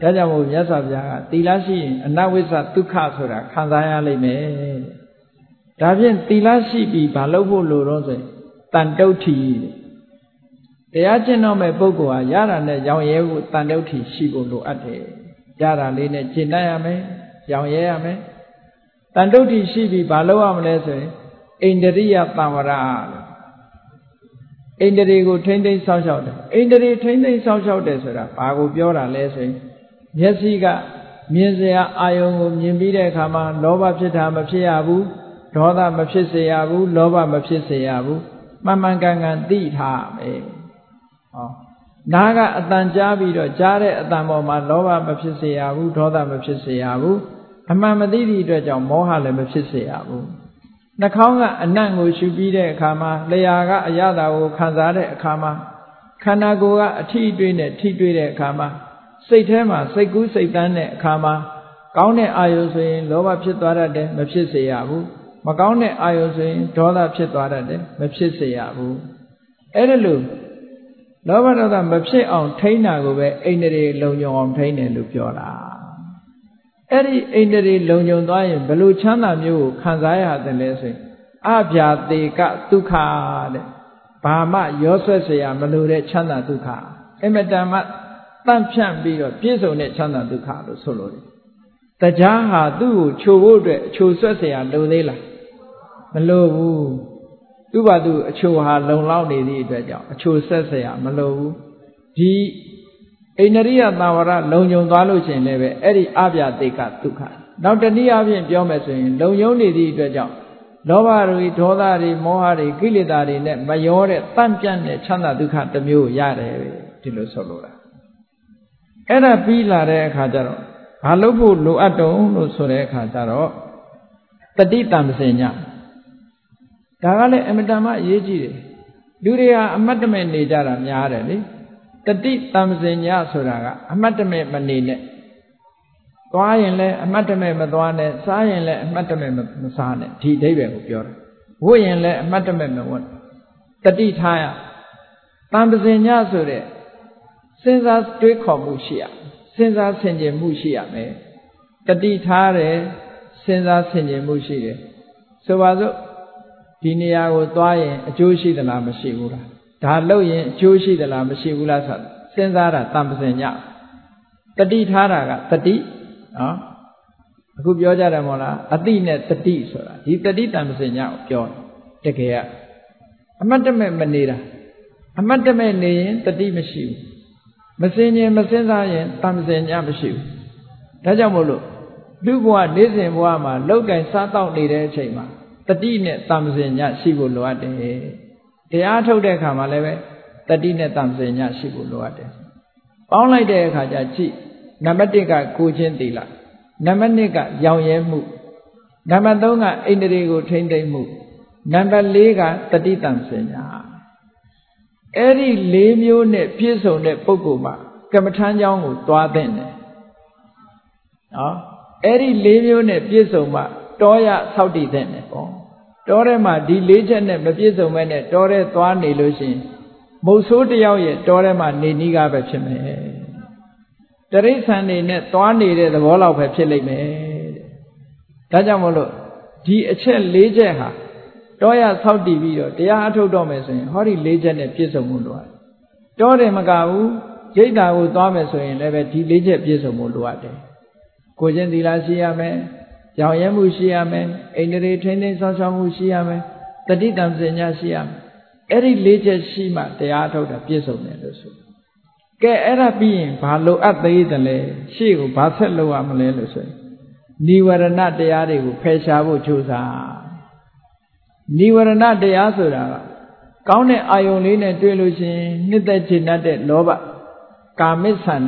ဒါကြောင့်မို့မြတ်စွာဘုရားကသီလရှိရင်အနဝိဇ္ဇဒုက္ခဆိုတာခံစားရလိမ့်မယ်ဒါဖြင့်သီလရှိပြီးဘာလုပ်ဖို့လိုတော့ဆိုရင်တန်တုဋ္ဌိတရားကျင့်တော့မဲ့ပုဂ္ဂိုလ်ဟာရတာနဲ့ရောင်ရဲဖို့တန်တုဋ္ဌိရှိဖို့လိုအပ်တယ်ရတာလေးနဲ့ကျင့်တတ်ရမယ်ရောင်ရဲရမယ်တန်တုဋ္ဌိရှိပြီးဘာလုပ်ရမလဲဆိုရင်ဣန္ဒရိယသံဝရဣန္ဒြေကိုထိမ့်သိမ့်စောင့်ရှောက်တယ်ဣန္ဒြေထိမ့်သိမ့်စောင့်ရှောက်တယ်ဆိုတာဘာကိုပြောတာလဲဆိုရင်မျက်စိကမြင်စရာအာယုံကိုမြင်ပြီးတဲ့အခါမှာလောဘဖြစ်တာမဖြစ်ရဘူးဒေါသမဖြစ်စေရဘူးလောဘမဖြစ်စေရဘူးမှန်မှန်ကန်ကန်သိထားမယ်ဟောနားကအတန်ကြားပြီးတော့ကြားတဲ့အတန်ပေါ်မှာလောဘမဖြစ်စေရဘူးဒေါသမဖြစ်စေရဘူးအမှန်မသိသည့်အတွက်ကြောင့်မောဟလည်းမဖြစ်စေရဘူးနှာခေါင်းကအနံ့ကိုရှုပြီးတဲ့အခါမှာလျှာကအရသာကိုခံစားတဲ့အခါမှာခန္ဓာကိုယ်ကအထီးအတွေ့နဲ့ထိတွေ့တဲ့အခါမှာစိတ်ထဲမှာစိတ်ကူးစိတ်တန်းတဲ့အခါမှာကောင်းတဲ့အာယုဆိုရင်လောဘဖြစ်သွားတတ်တယ်မဖြစ်စေရဘူးမကောင်းတဲ့အာယုဆိုရင်ဒေါသဖြစ်သွားတတ်တယ်မဖြစ်စေရဘူးအဲ့ဒါလို့လောဘဒေါသမဖြစ်အောင်ထိန်းတာကိုပဲအိန္ဒြေလုံခြုံအောင်ထိန်းတယ်လို့ပြောတာအဲ့ဒီအိန္ဒြေလုံခြုံသွားရင်ဘယ်လိုချမ်းသာမျိုးကိုခံစားရတယ်လဲဆိုရင်အဗျာတေကဒုက္ခတဲ့ဘာမှရောဆွဲเสียမလိုတဲ့ချမ်းသာဒုက္ခအမတန်မှတန့်ဖြန့်ပြီးတော့ပြည့်စုံတဲ့ချမ်းသာဒုက္ခလို့ဆိုလို့တယ်တရားဟာသူ့ကိုချိုဖို့အတွက်အချိုဆွဲเสียလိုသေးလားမလိုဘူးသူ့ဘာသူအချိုဟာလုံလောက်နေသည့်အတွက်ကြောင့်အချိုဆက်เสียမလိုဘူးဒီဣန္ဒြိယသံဝရလုံခြုံသွားလို့ရှိရင်လည်းပဲအဲ့ဒီအဗျာတေကဒုက္ခနောက်တနည်းအားဖြင့်ပြောမယ်ဆိုရင်လုံယုံနေသည့်အတွက်ကြောင့်လောဘတွေဒေါသတွေမောဟတွေကိလေသာတွေနဲ့မရောတဲ့တန့်ပြန့်တဲ့ချမ်းသာဒုက္ခတစ်မျိုးရတယ်ဒီလိုဆိုလိုတာအဲ့ဒါပြီးလာတဲ့အခါကျတော့ဘာလုပ်ဖို့လိုအပ်တုံးလို့ဆိုတဲ့အခါကျတော့တတိတံပစင်ညဒါကလည်းအမတန်မှအရေးကြီးတယ်လူတွေဟာအမတ်တမဲ့နေကြတာများတယ်လေတတိတံပစင်ညဆိုတာကအမတ်တမဲ့မနေနဲ့သွားရင်လည်းအမတ်တမဲ့မသွားနဲ့စားရင်လည်းအမတ်တမဲ့မစားနဲ့ဒီအဓိပ္ပာယ်ကိုပြောတာဝတ်ရင်လည်းအမတ်တမဲ့မဝတ်တတိထားရတံပစင်ညဆိုတဲ့စဉ်းစားတွေးခေါ်မှုရှိရစဉ်းစားဆင်ခြင်မှုရှိရမယ်တတိထားတယ်စဉ်းစားဆင်ခြင်မှုရှိတယ်ဆိုပါစို့ဒီနေရာကိုသွားရင်အကျိုးရှိသလားမရှိဘူးလားဒါလုပ်ရင်အကျိုးရှိသလားမရှိဘူးလားဆိုစဉ်းစားတာတံပစင်ညတတိထားတာကတတိနော်အခုပြောကြတယ်မို့လားအတိနဲ့တတိဆိုတာဒီတတိတံပစင်ညကိုပြောတကယ်ကအမတ်တမဲ့မနေတာအမတ်တမဲ့နေရင်တတိမရှိဘူးမစင်ရင်မစင်စားရင်တံပစင်ညမရှိဘူးဒါကြောင့်မို့လို့လူဘဝနေ့စဉ်ဘဝမှာလောက်ကင်စားတောက်နေတဲ့အချိန်မှာတတိနဲ့တံပစင်ညရှိဖို့လိုအပ်တယ်တရားထုတ်တဲ့အခါမှာလည်းပဲတတိနဲ့တံပစင်ညရှိဖို့လိုအပ်တယ်ပေါင်းလိုက်တဲ့အခါကျကြည့်နံပါတ်1ကကိုချင်းသီလနံပါတ်2ကရောင်ရဲမှုနံပါတ်3ကဣန္ဒြေကိုထိမ့်သိမ့်မှုနံပါတ်4ကတတိတံပစင်ညအဲ့ဒီ4မျိုးနဲ့ပြည့်စုံတဲ့ပုဂ္ဂိုလ်မှာကမ္မထမ်းကြောင်းကိုသွားတဲ့တယ်နော်အဲ့ဒီ4မျိုးနဲ့ပြည့်စုံမှတောရဆောက်တည်တဲ့တယ်ပေါ့တောထဲမှာဒီ4ချက်နဲ့မပြည့်စုံမဲ့နဲ့တောထဲသွားနေလို့ရှိရင်မုတ်ဆိုးတယောက်ရဲ့တောထဲမှာနေနီးကားပဲဖြစ်မယ်တရိစ္ဆာန်နေနဲ့သွားနေတဲ့သဘောလောက်ပဲဖြစ်လိမ့်မယ်ဒါကြောင့်မို့လို့ဒီအချက်4ချက်ဟာတောရဆောက်တည်ပြီးတော့တရားအထုတ်တော့မယ်ဆိုရင်ဟောဒီ4ချက်နဲ့ပြည့်စုံမှုလိုအပ်တောတယ်မကဘူးရိတ်တာကိုသွားမယ်ဆိုရင်လည်းပဲဒီ4ချက်ပြည့်စုံမှုလိုအပ်တယ်ကိုချင်းသီလရှိရမယ်ရောင်ရဲမှုရှိရမယ်ဣန္ဒြေထိန်းသိမ်းဆောင်ရှောက်မှုရှိရမယ်တတိတံပစင်ညရှိရမယ်အဲ့ဒီ4ချက်ရှိမှတရားထုတ်တာပြည့်စုံတယ်လို့ဆိုကဲအဲ့ဒါပြီးရင်ဘာလိုအပ်သေးတယ်လဲရှေ့ကိုဘာဆက်လုပ်ရမလဲလို့ဆိုရင်နိဝရဏတရားတွေကိုဖယ်ရှားဖို့ကြိုးစားနိဝရဏတရားဆိုတာကကောင်းတဲ့အာယုံလေးနဲ့တွေ့လို့ရှိရင်နှစ်သက်ချင်တတ်တဲ့လောဘကာမိဆန္ဒ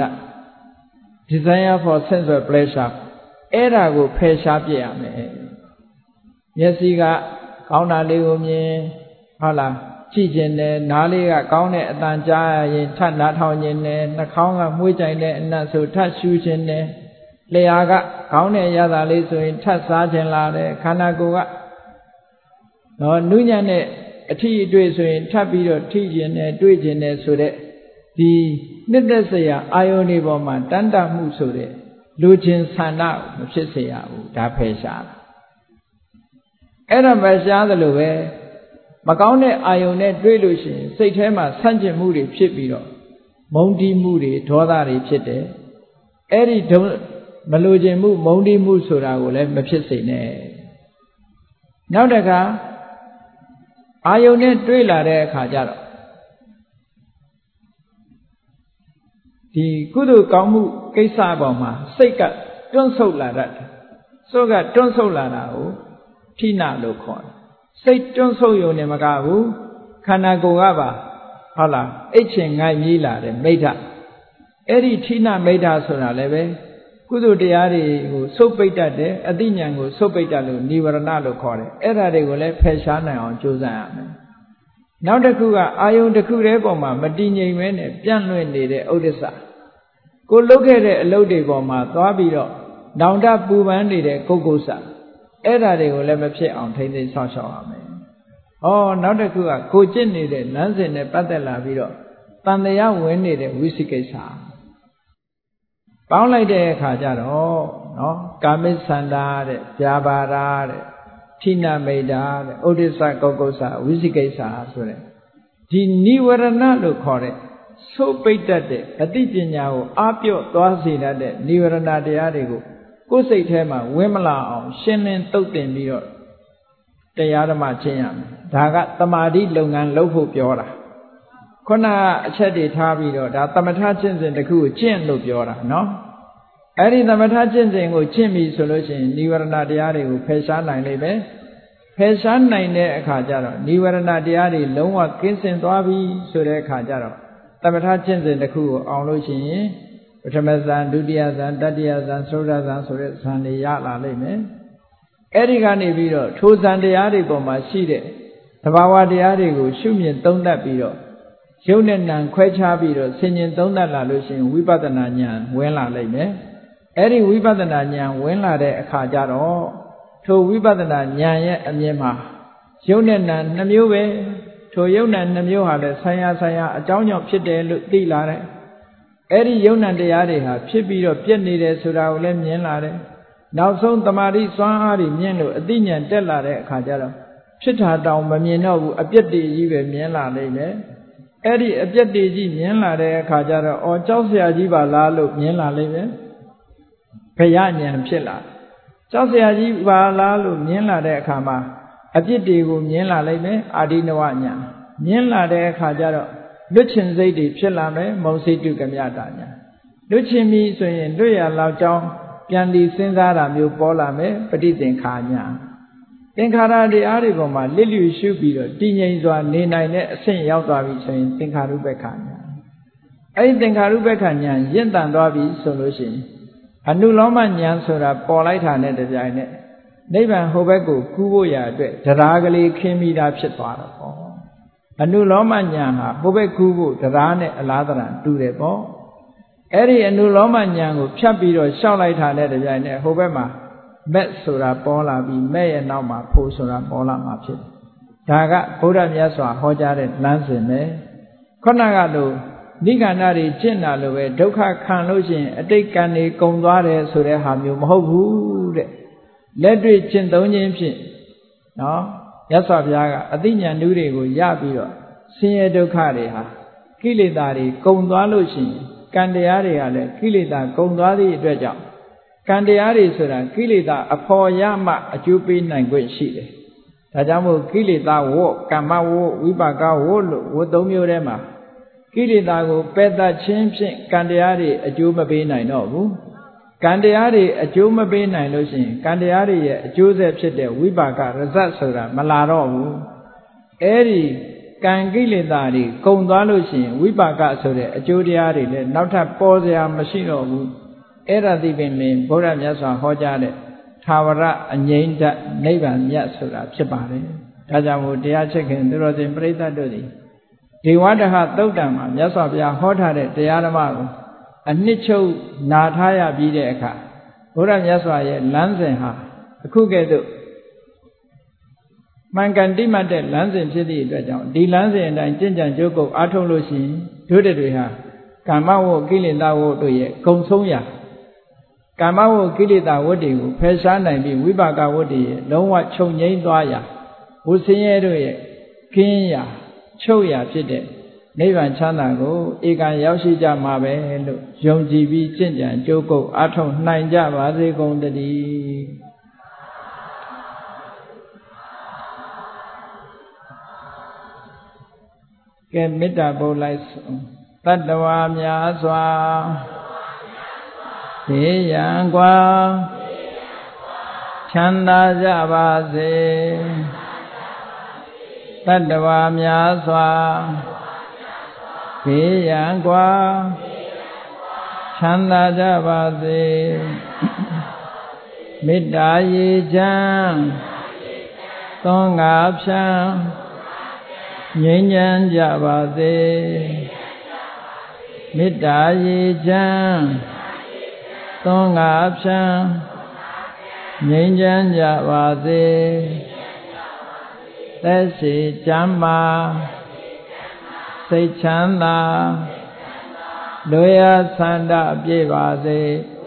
desire for sense of pleasure အဲ့ဒါကိုဖယ်ရှားပြရမယ်မျက်စိကကောင်းတာလေးကိုမြင်ဟုတ်လားကြည့်ခြင်းနဲ့နားလေးကကောင်းတဲ့အတန်ကြားရင်ထပ်နားထောင်ခြင်းနဲ့နှာခေါင်းကမွှေးကြိုင်တဲ့အနံ့ဆိုထပ်ရှူခြင်းနဲ့လျှာကကောင်းတဲ့ရတာလေးဆိုရင်ထပ်စားခြင်းလာတယ်ခန္ဓာကိုယ်ကနုညံ့တဲ့အထီးအတွေ့ဆိုရင်ထပ်ပြီးတော့ထိခြင်းနဲ့တွေ့ခြင်းနဲ့ဆိုတဲ့ဒီနှစ်သက်စရာအာယုန်တွေပေါ်မှာတန်တမှုဆိုတဲ့လူချင်းဆန္ဒမဖြစ်စေရဘူးဒါဖယ်ရှားတာအဲ့ဒါဖယ်ရှားသလိုပဲမကောင်းတဲ့အာယုန်နဲ့တွေ့လို့ရှိရင်စိတ်ထဲမှာဆန့်ကျင်မှုတွေဖြစ်ပြီးတော့မုန်းတီးမှုတွေဒေါသတွေဖြစ်တယ်အဲ့ဒီမလိုချင်မှုမုန်းတီးမှုဆိုတာကိုလည်းမဖြစ်စေနဲ့နောက်တစ်ခါအာယုန်နဲ့တွေ့လာတဲ့အခါကျတော့ဒီကုသိုလ်ကောင်းမှုကိစ္စပေါ်မှာစိတ်ကတွန့်ဆုတ်လာတတ်တယ်စိတ်ကတွန့်ဆုတ်လာတာကိုဌိနလို့ခေါ်တယ်စိတ်တွန့်ဆုတ်ရုံနဲ့မကဘူးခန္ဓာကိုယ်ကပါဟုတ်လားအိတ်ချင်ငိုက်မြည်လာတယ်မိဋ္ဌအဲ့ဒီဌိနမိဋ္ဌဆိုတာလည်းပဲကုသိုလ်တရားတွေကိုစုပ်ပိတ်တတ်တယ်အသိဉာဏ်ကိုစုပ်ပိတ်တတ်လို့နိဝရဏလို့ခေါ်တယ်အဲ့ဒါတွေကိုလည်းဖယ်ရှားနိုင်အောင်ကြိုးစားရမယ်နောက်တစ်ခုကအာယုန်တစ်ခုတည်းပေါ်မှာမတည်ငြိမ်မဲနဲ့ပြန့်လွင့်နေတဲ့ဥဒိစ္စကိုလုတ်ခဲ့တဲ့အလုပ်တွေပေါ်မှာသွားပြီးတော့နောင်တပူပန်းနေတဲ့ကုက္ကုစအဲ့ဒါတွေကိုလည်းမဖြစ်အောင်ထိမ့်သိမ်းဆောက်ရှောက်ရမယ်နောက်တစ်ခုကကိုကျင့်နေတဲ့လမ်းစဉ်နဲ့ပတ်သက်လာပြီးတော့တန်တရားဝင်နေတဲ့ဝိသိကိစ္စပေါင်းလိုက်တဲ့အခါကျတော့ကာမိသန္တာတဲ့ဗျာပါဒတဲ့ဌိနမိတ်တာတဲ့ဥဒိစ္စကုက္ကုစဝိသိကိစ္စဆိုတဲ့ဒီနိဝရဏလို့ခေါ်တဲ့သို့ပိတ်တတ်တဲ့အသိပညာကိုအားပြော့သွားစေတတ်တဲ့နိဝရဏတရားတွေကိုကိုယ်စိတ်ထဲမှာဝင်မလာအောင်ရှင်းလင်းသုတ်သင်ပြီးတော့တရားဓမ္မကျင့်ရမယ်ဒါကတမာတိလုပ်ငန်းလုပ်ဖို့ပြောတာခုနအချက်တွေထားပြီးတော့ဒါသမထကျင့်စဉ်တစ်ခုကိုကျင့်လို့ပြောတာနော်အဲ့ဒီသမထကျင့်စဉ်ကိုကျင့်ပြီဆိုလို့ရှိရင်နိဝရဏတရားတွေကိုဖယ်ရှားနိုင်လိမ့်မယ်ဖယ်ရှားနိုင်တဲ့အခါကျတော့နိဝရဏတရားတွေလုံးဝကင်းစင်သွားပြီဆိုတဲ့အခါကျတော့သမထကျင့်စဉ်တစ်ခုကိုအောင်လို့ရှိရင်ပထမဇန်ဒုတိယဇန်တတိယဇန်သုဒ္ဓဇန်ဆိုတဲ့ဇန်တွေရလာလိမ့်မယ်အဲ့ဒီကနေပြီးတော့ထိုဇန်တရားတွေပေါ်မှာရှိတဲ့သဘာဝတရားတွေကိုရှုမြင်သုံးသပ်ပြီးတော့ရုပ်နဲ့နာမ်ခွဲခြားပြီးတော့ဆင်ញင်သုံးသပ်လာလို့ရှိရင်ဝိပဿနာဉာဏ်ဝင်လာလိမ့်မယ်အဲ့ဒီဝိပဿနာဉာဏ်ဝင်လာတဲ့အခါကျတော့ထိုဝိပဿနာဉာဏ်ရဲ့အမြင်မှာရုပ်နဲ့နာမ်နှမျိုးပဲထိုရုပ်နာမ်နှမျိုးဟာလည်းဆိုင်ရာအကြောင်းကြောင့်ဖြစ်တယ်လို့သိလာတယ်အဲ့ဒီရုပ်နာမ်တရားတွေဟာဖြစ်ပြီးတော့ပြည့်နေတယ်ဆိုတာကိုလည်းမြင်လာတယ်နောက်ဆုံးတမာတိစွမ်းအားတွေမြင်လို့အသိဉာဏ်တက်လာတဲ့အခါကျတော့ဖြစ်တာတောင်မမြင်တော့ဘူးအပြစ်တွေကြီးပဲမြင်လာလိမ့်မယ်အဲ့ဒီအပြစ်တွေကြီးမြင်လာတဲ့အခါကျတော့ကြောက်စရာကြီးပါလားလို့မြင်လာလိမ့်မယ်ဘယဉာဏ်ဖြစ်လာကြောက်စရာကြီးပါလားလို့မြင်လာတဲ့အခါမှာအပြစ်တွေကိုမြင်လာလိမ့်မယ်အာဒီနဝဉာဏ်မြင်လာတဲ့အခါကျတော့လွတ်ချင်စိတ်တွေဖြစ်လာမယ်မုံစိတ်တုကမြတာဉာဏ်လွတ်ချင်ပြီဆိုရင်လွတ်ရလောက်ကြောင်းပြန်ပြီးစဉ်းစားတာမျိုးပေါ်လာမယ်ပဋိသင်္ခါဉာဏ်သင်္ခါရတရားတွေပေါ်မှာလစ်လျူရှုပြီးတော့တည်ငြိမ်စွာနေနိုင်တဲ့အဆင့်ရောက်သွားပြီဆိုရင်သင်္ခါရုပ္ပခဉာဏ်အဲ့ဒီသင်္ခါရုပ္ပခဉာဏ်ရင့်တန်သွားပြီဆိုလို့ရှိရင်အနုလောမဉာဏ်ဆိုတာပေါ်လိုက်တာနဲ့တပြိုင်နက်နိဗ္ဗာန်ဟိုဘက်ကိုကူးဖို့ရအတွက်တရားကလေးခင်းမိတာဖြစ်သွားတော့ပေါ့အနုလောမဉာဏ်ဟာဟိုဘက်ကူးဖို့တရားနဲ့အလားတန်တူတယ်ပေါ့အဲ့ဒီအနုလောမဉာဏ်ကိုဖြတ်ပြီးတော့ရှောက်လိုက်တာနဲ့တပြိုင်နက်ဟိုဘက်မှာမက်ဆိုတာပေါ်လာပြီးမဲ့ရဲ့နောက်မှာဖို့ဆိုတာပေါ်လာမှာဖြစ်တယ်ဒါကဘုရားမြတ်စွာဟောကြားတဲ့လမ်းစဉ်ပဲခုနကလိုနိဂန္ဓတွေကျင့်တာလိုပဲဒုက္ခခံလို့ရှိရင်အတိတ်ကံတွေကုန်သွားတယ်ဆိုတဲ့ဟာမျိုးမဟုတ်ဘူးတဲ့လက်တွေ့ကျင့်သုံးခြင်းဖြင့်နော်မြတ်စွာဘုရားကအသိဉာဏ်ဓုတွေကိုရပြီးတော့ဆင်းရဲဒုက္ခတွေဟာကိလေသာတွေကုန်သွားလို့ရှိရင်ကံတရားတွေကလည်းကိလေသာကုန်သွားသည့်အတွက်ကြောင့်ကံတရားတွေဆိုတာကိလေသာအဖော်ရမှအကျိုးပေးနိုင်ခွင့်ရှိတယ်ဒါကြောင့်မို့ကိလေသာဝေါကမ္မဝေါဝိပါကဝေါလို့ဝေါသုံးမျိုးထဲမှာကိလေသာကိုပယ်တတ်ခြင်းဖြင့်ကံတရားတွေအကျိုးမပေးနိုင်တော့ဘူးကံတရားတွေအကျိုးမပေးနိုင်လို့ရှိရင်ကံတရားတွေရဲ့အကျိုးဆက်ဖြစ်တဲ့ဝိပါကရဇတ်ဆိုတာမလာတော့ဘူးအဲ့ဒီကံကိလေသာတွေကုန်သွားလို့ရှိရင်ဝိပါကဆိုတဲ့အကျိုးတရားတွေလည်းနောက်ထပ်ပေါ်စရာမရှိတော့ဘူးအဲ့ဒါသိပင်လင်ဘုရားမြတ်စွာဟောကြားတဲ့သာဝရအငြိမ့်တနိဗ္ဗာန်မြတ်ဆိုတာဖြစ်ပါတယ်ဒါကြောင့်မို့တရားချစ်ခင်သူတော်စင်ပရိသတ်တို့သည်ဒေဝတဟသုတ်တံမှာမြတ်စွာဘုရားဟောထားတဲ့တရားဓမ္မကိုအနှစ်ချုပ်နာထားရပြီးတဲ့အခါဘုရားမြတ်စွာရဲ့လမ်းစဉ်ဟာအခုကဲ့သို့မှန်ကန်တိမှတ်တဲ့လမ်းစဉ်ဖြစ်သည့်အတွက်ကြောင့်ဒီလမ်းစဉ်အတိုင်းကျင့်ကြံကြိုးကုပ်အားထုတ်လို့ရှိရင်တို့တွေဟာကာမဝကိလေသာဝတို့ရဲ့ဂုံဆုံးရာကာမဝကိလေသာဝတ္တွေကိုဖယ်ရှားနိုင်ပြီးဝိပါကဝတ္တွေရဲ့လုံးဝချုပ်ငြိမ်းသွားရာဝဆင်းရဲတို့ရဲ့ကင်းရာချုပ်ရာဖြစ်တဲ့နိဗ္ဗာန်ချမ်းသာကိုဧကံရောက်ရှိကြမှာပဲလို့ယုံကြည်ပြီးကျင့်ကြံကြိုးကုပ်အားထုတ်နိုင်ကြပါစေကုန်သတည်းကဲမေတ္တာပို့လိုက်တတ္တဝါများစွာဘေးရန်ကွာချမ်းသာကြပါစေတတ္တဝါများစွာဘေးရန်ကွာချမ်းသာကြပါစေမေတ္တာရေချမ်းသွန်ငါဖြံငြိမ်းချမ်းကြပါစေမေတ္တာရေချမ်းသွန်ငါဖြံငြိမ်းချမ်းကြပါစေသက်ရှိချမ်းသာစိတ်ချမ်းသာလွေရဆန္ဒပြည့်ပါစေ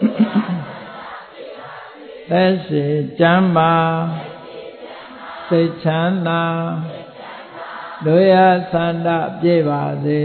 သက်ရှိချမ်းသာစိတ်ချမ်းသာလွေရဆန္ဒပြည့်ပါစေ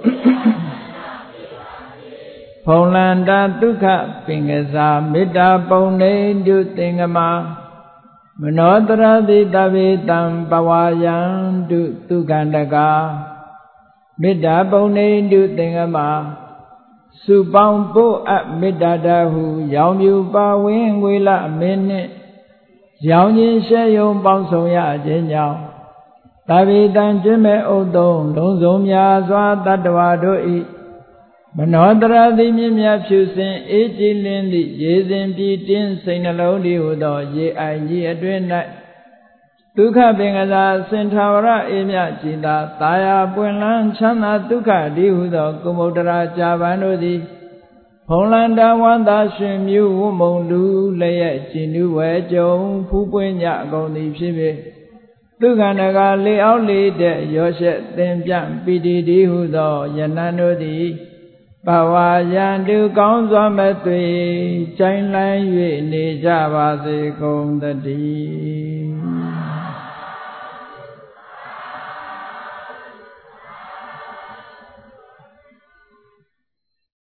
ဖုံလန္တာဒုက္ခပင်ကစားမေတ္တာပုံနေတုသင်္ကမမနောတရတိတဗေတံပဝါယံတုဒုက္ခန္တကာမေတ္တာပုံနေတုသင်္ကမစုပေါင်းပို့အပ်မေတ္တာတဟုရောင်မြူပါဝင်းငွေလမင်းနှင့်ရောင်ချင်းရှဲယုံပေါင်းဆောင်ရခြင်းကြောင့်တဗေတံကျွမ်းမဲ့ဥဒ္ဒုံလုံးစုံများစွာတတ္တဝါတို့ဤမနောတရတိမြင့်မြတ်ဖြူစင်အေးကြည်လင်းသည့်ရေစဉ်ပြည်တင်းစိတ်နှလုံးဒီဟုသောရေအိုင်ကြီးအတွင်း၌ဒုက္ခပင်ကစားစင်ထာဝရအေးမြကြည်သာတာယာပွင့်လန်းချမ်းသာဒုက္ခဒီဟုသောကုမုဒ္ဒရာကြာပန်တို့သည်ဖုံလန္တာဝန္တာရှင်မြူဝမုံလူလျက်ကြည်နူးဝဲကြုံဖူးပွင့်ညအကုန်သည်ဖြစ်ဖြစ်ဒုက္ခန္တကလေအောင်လေတဲ့ရောရှက်သင်ပြပိတိဒီဟုသောယနံတို့သည်ဘဝယံတုကောင်းစွာမသွေကြိုင်လန်း၍နေကြပါစေကုန်သတည်း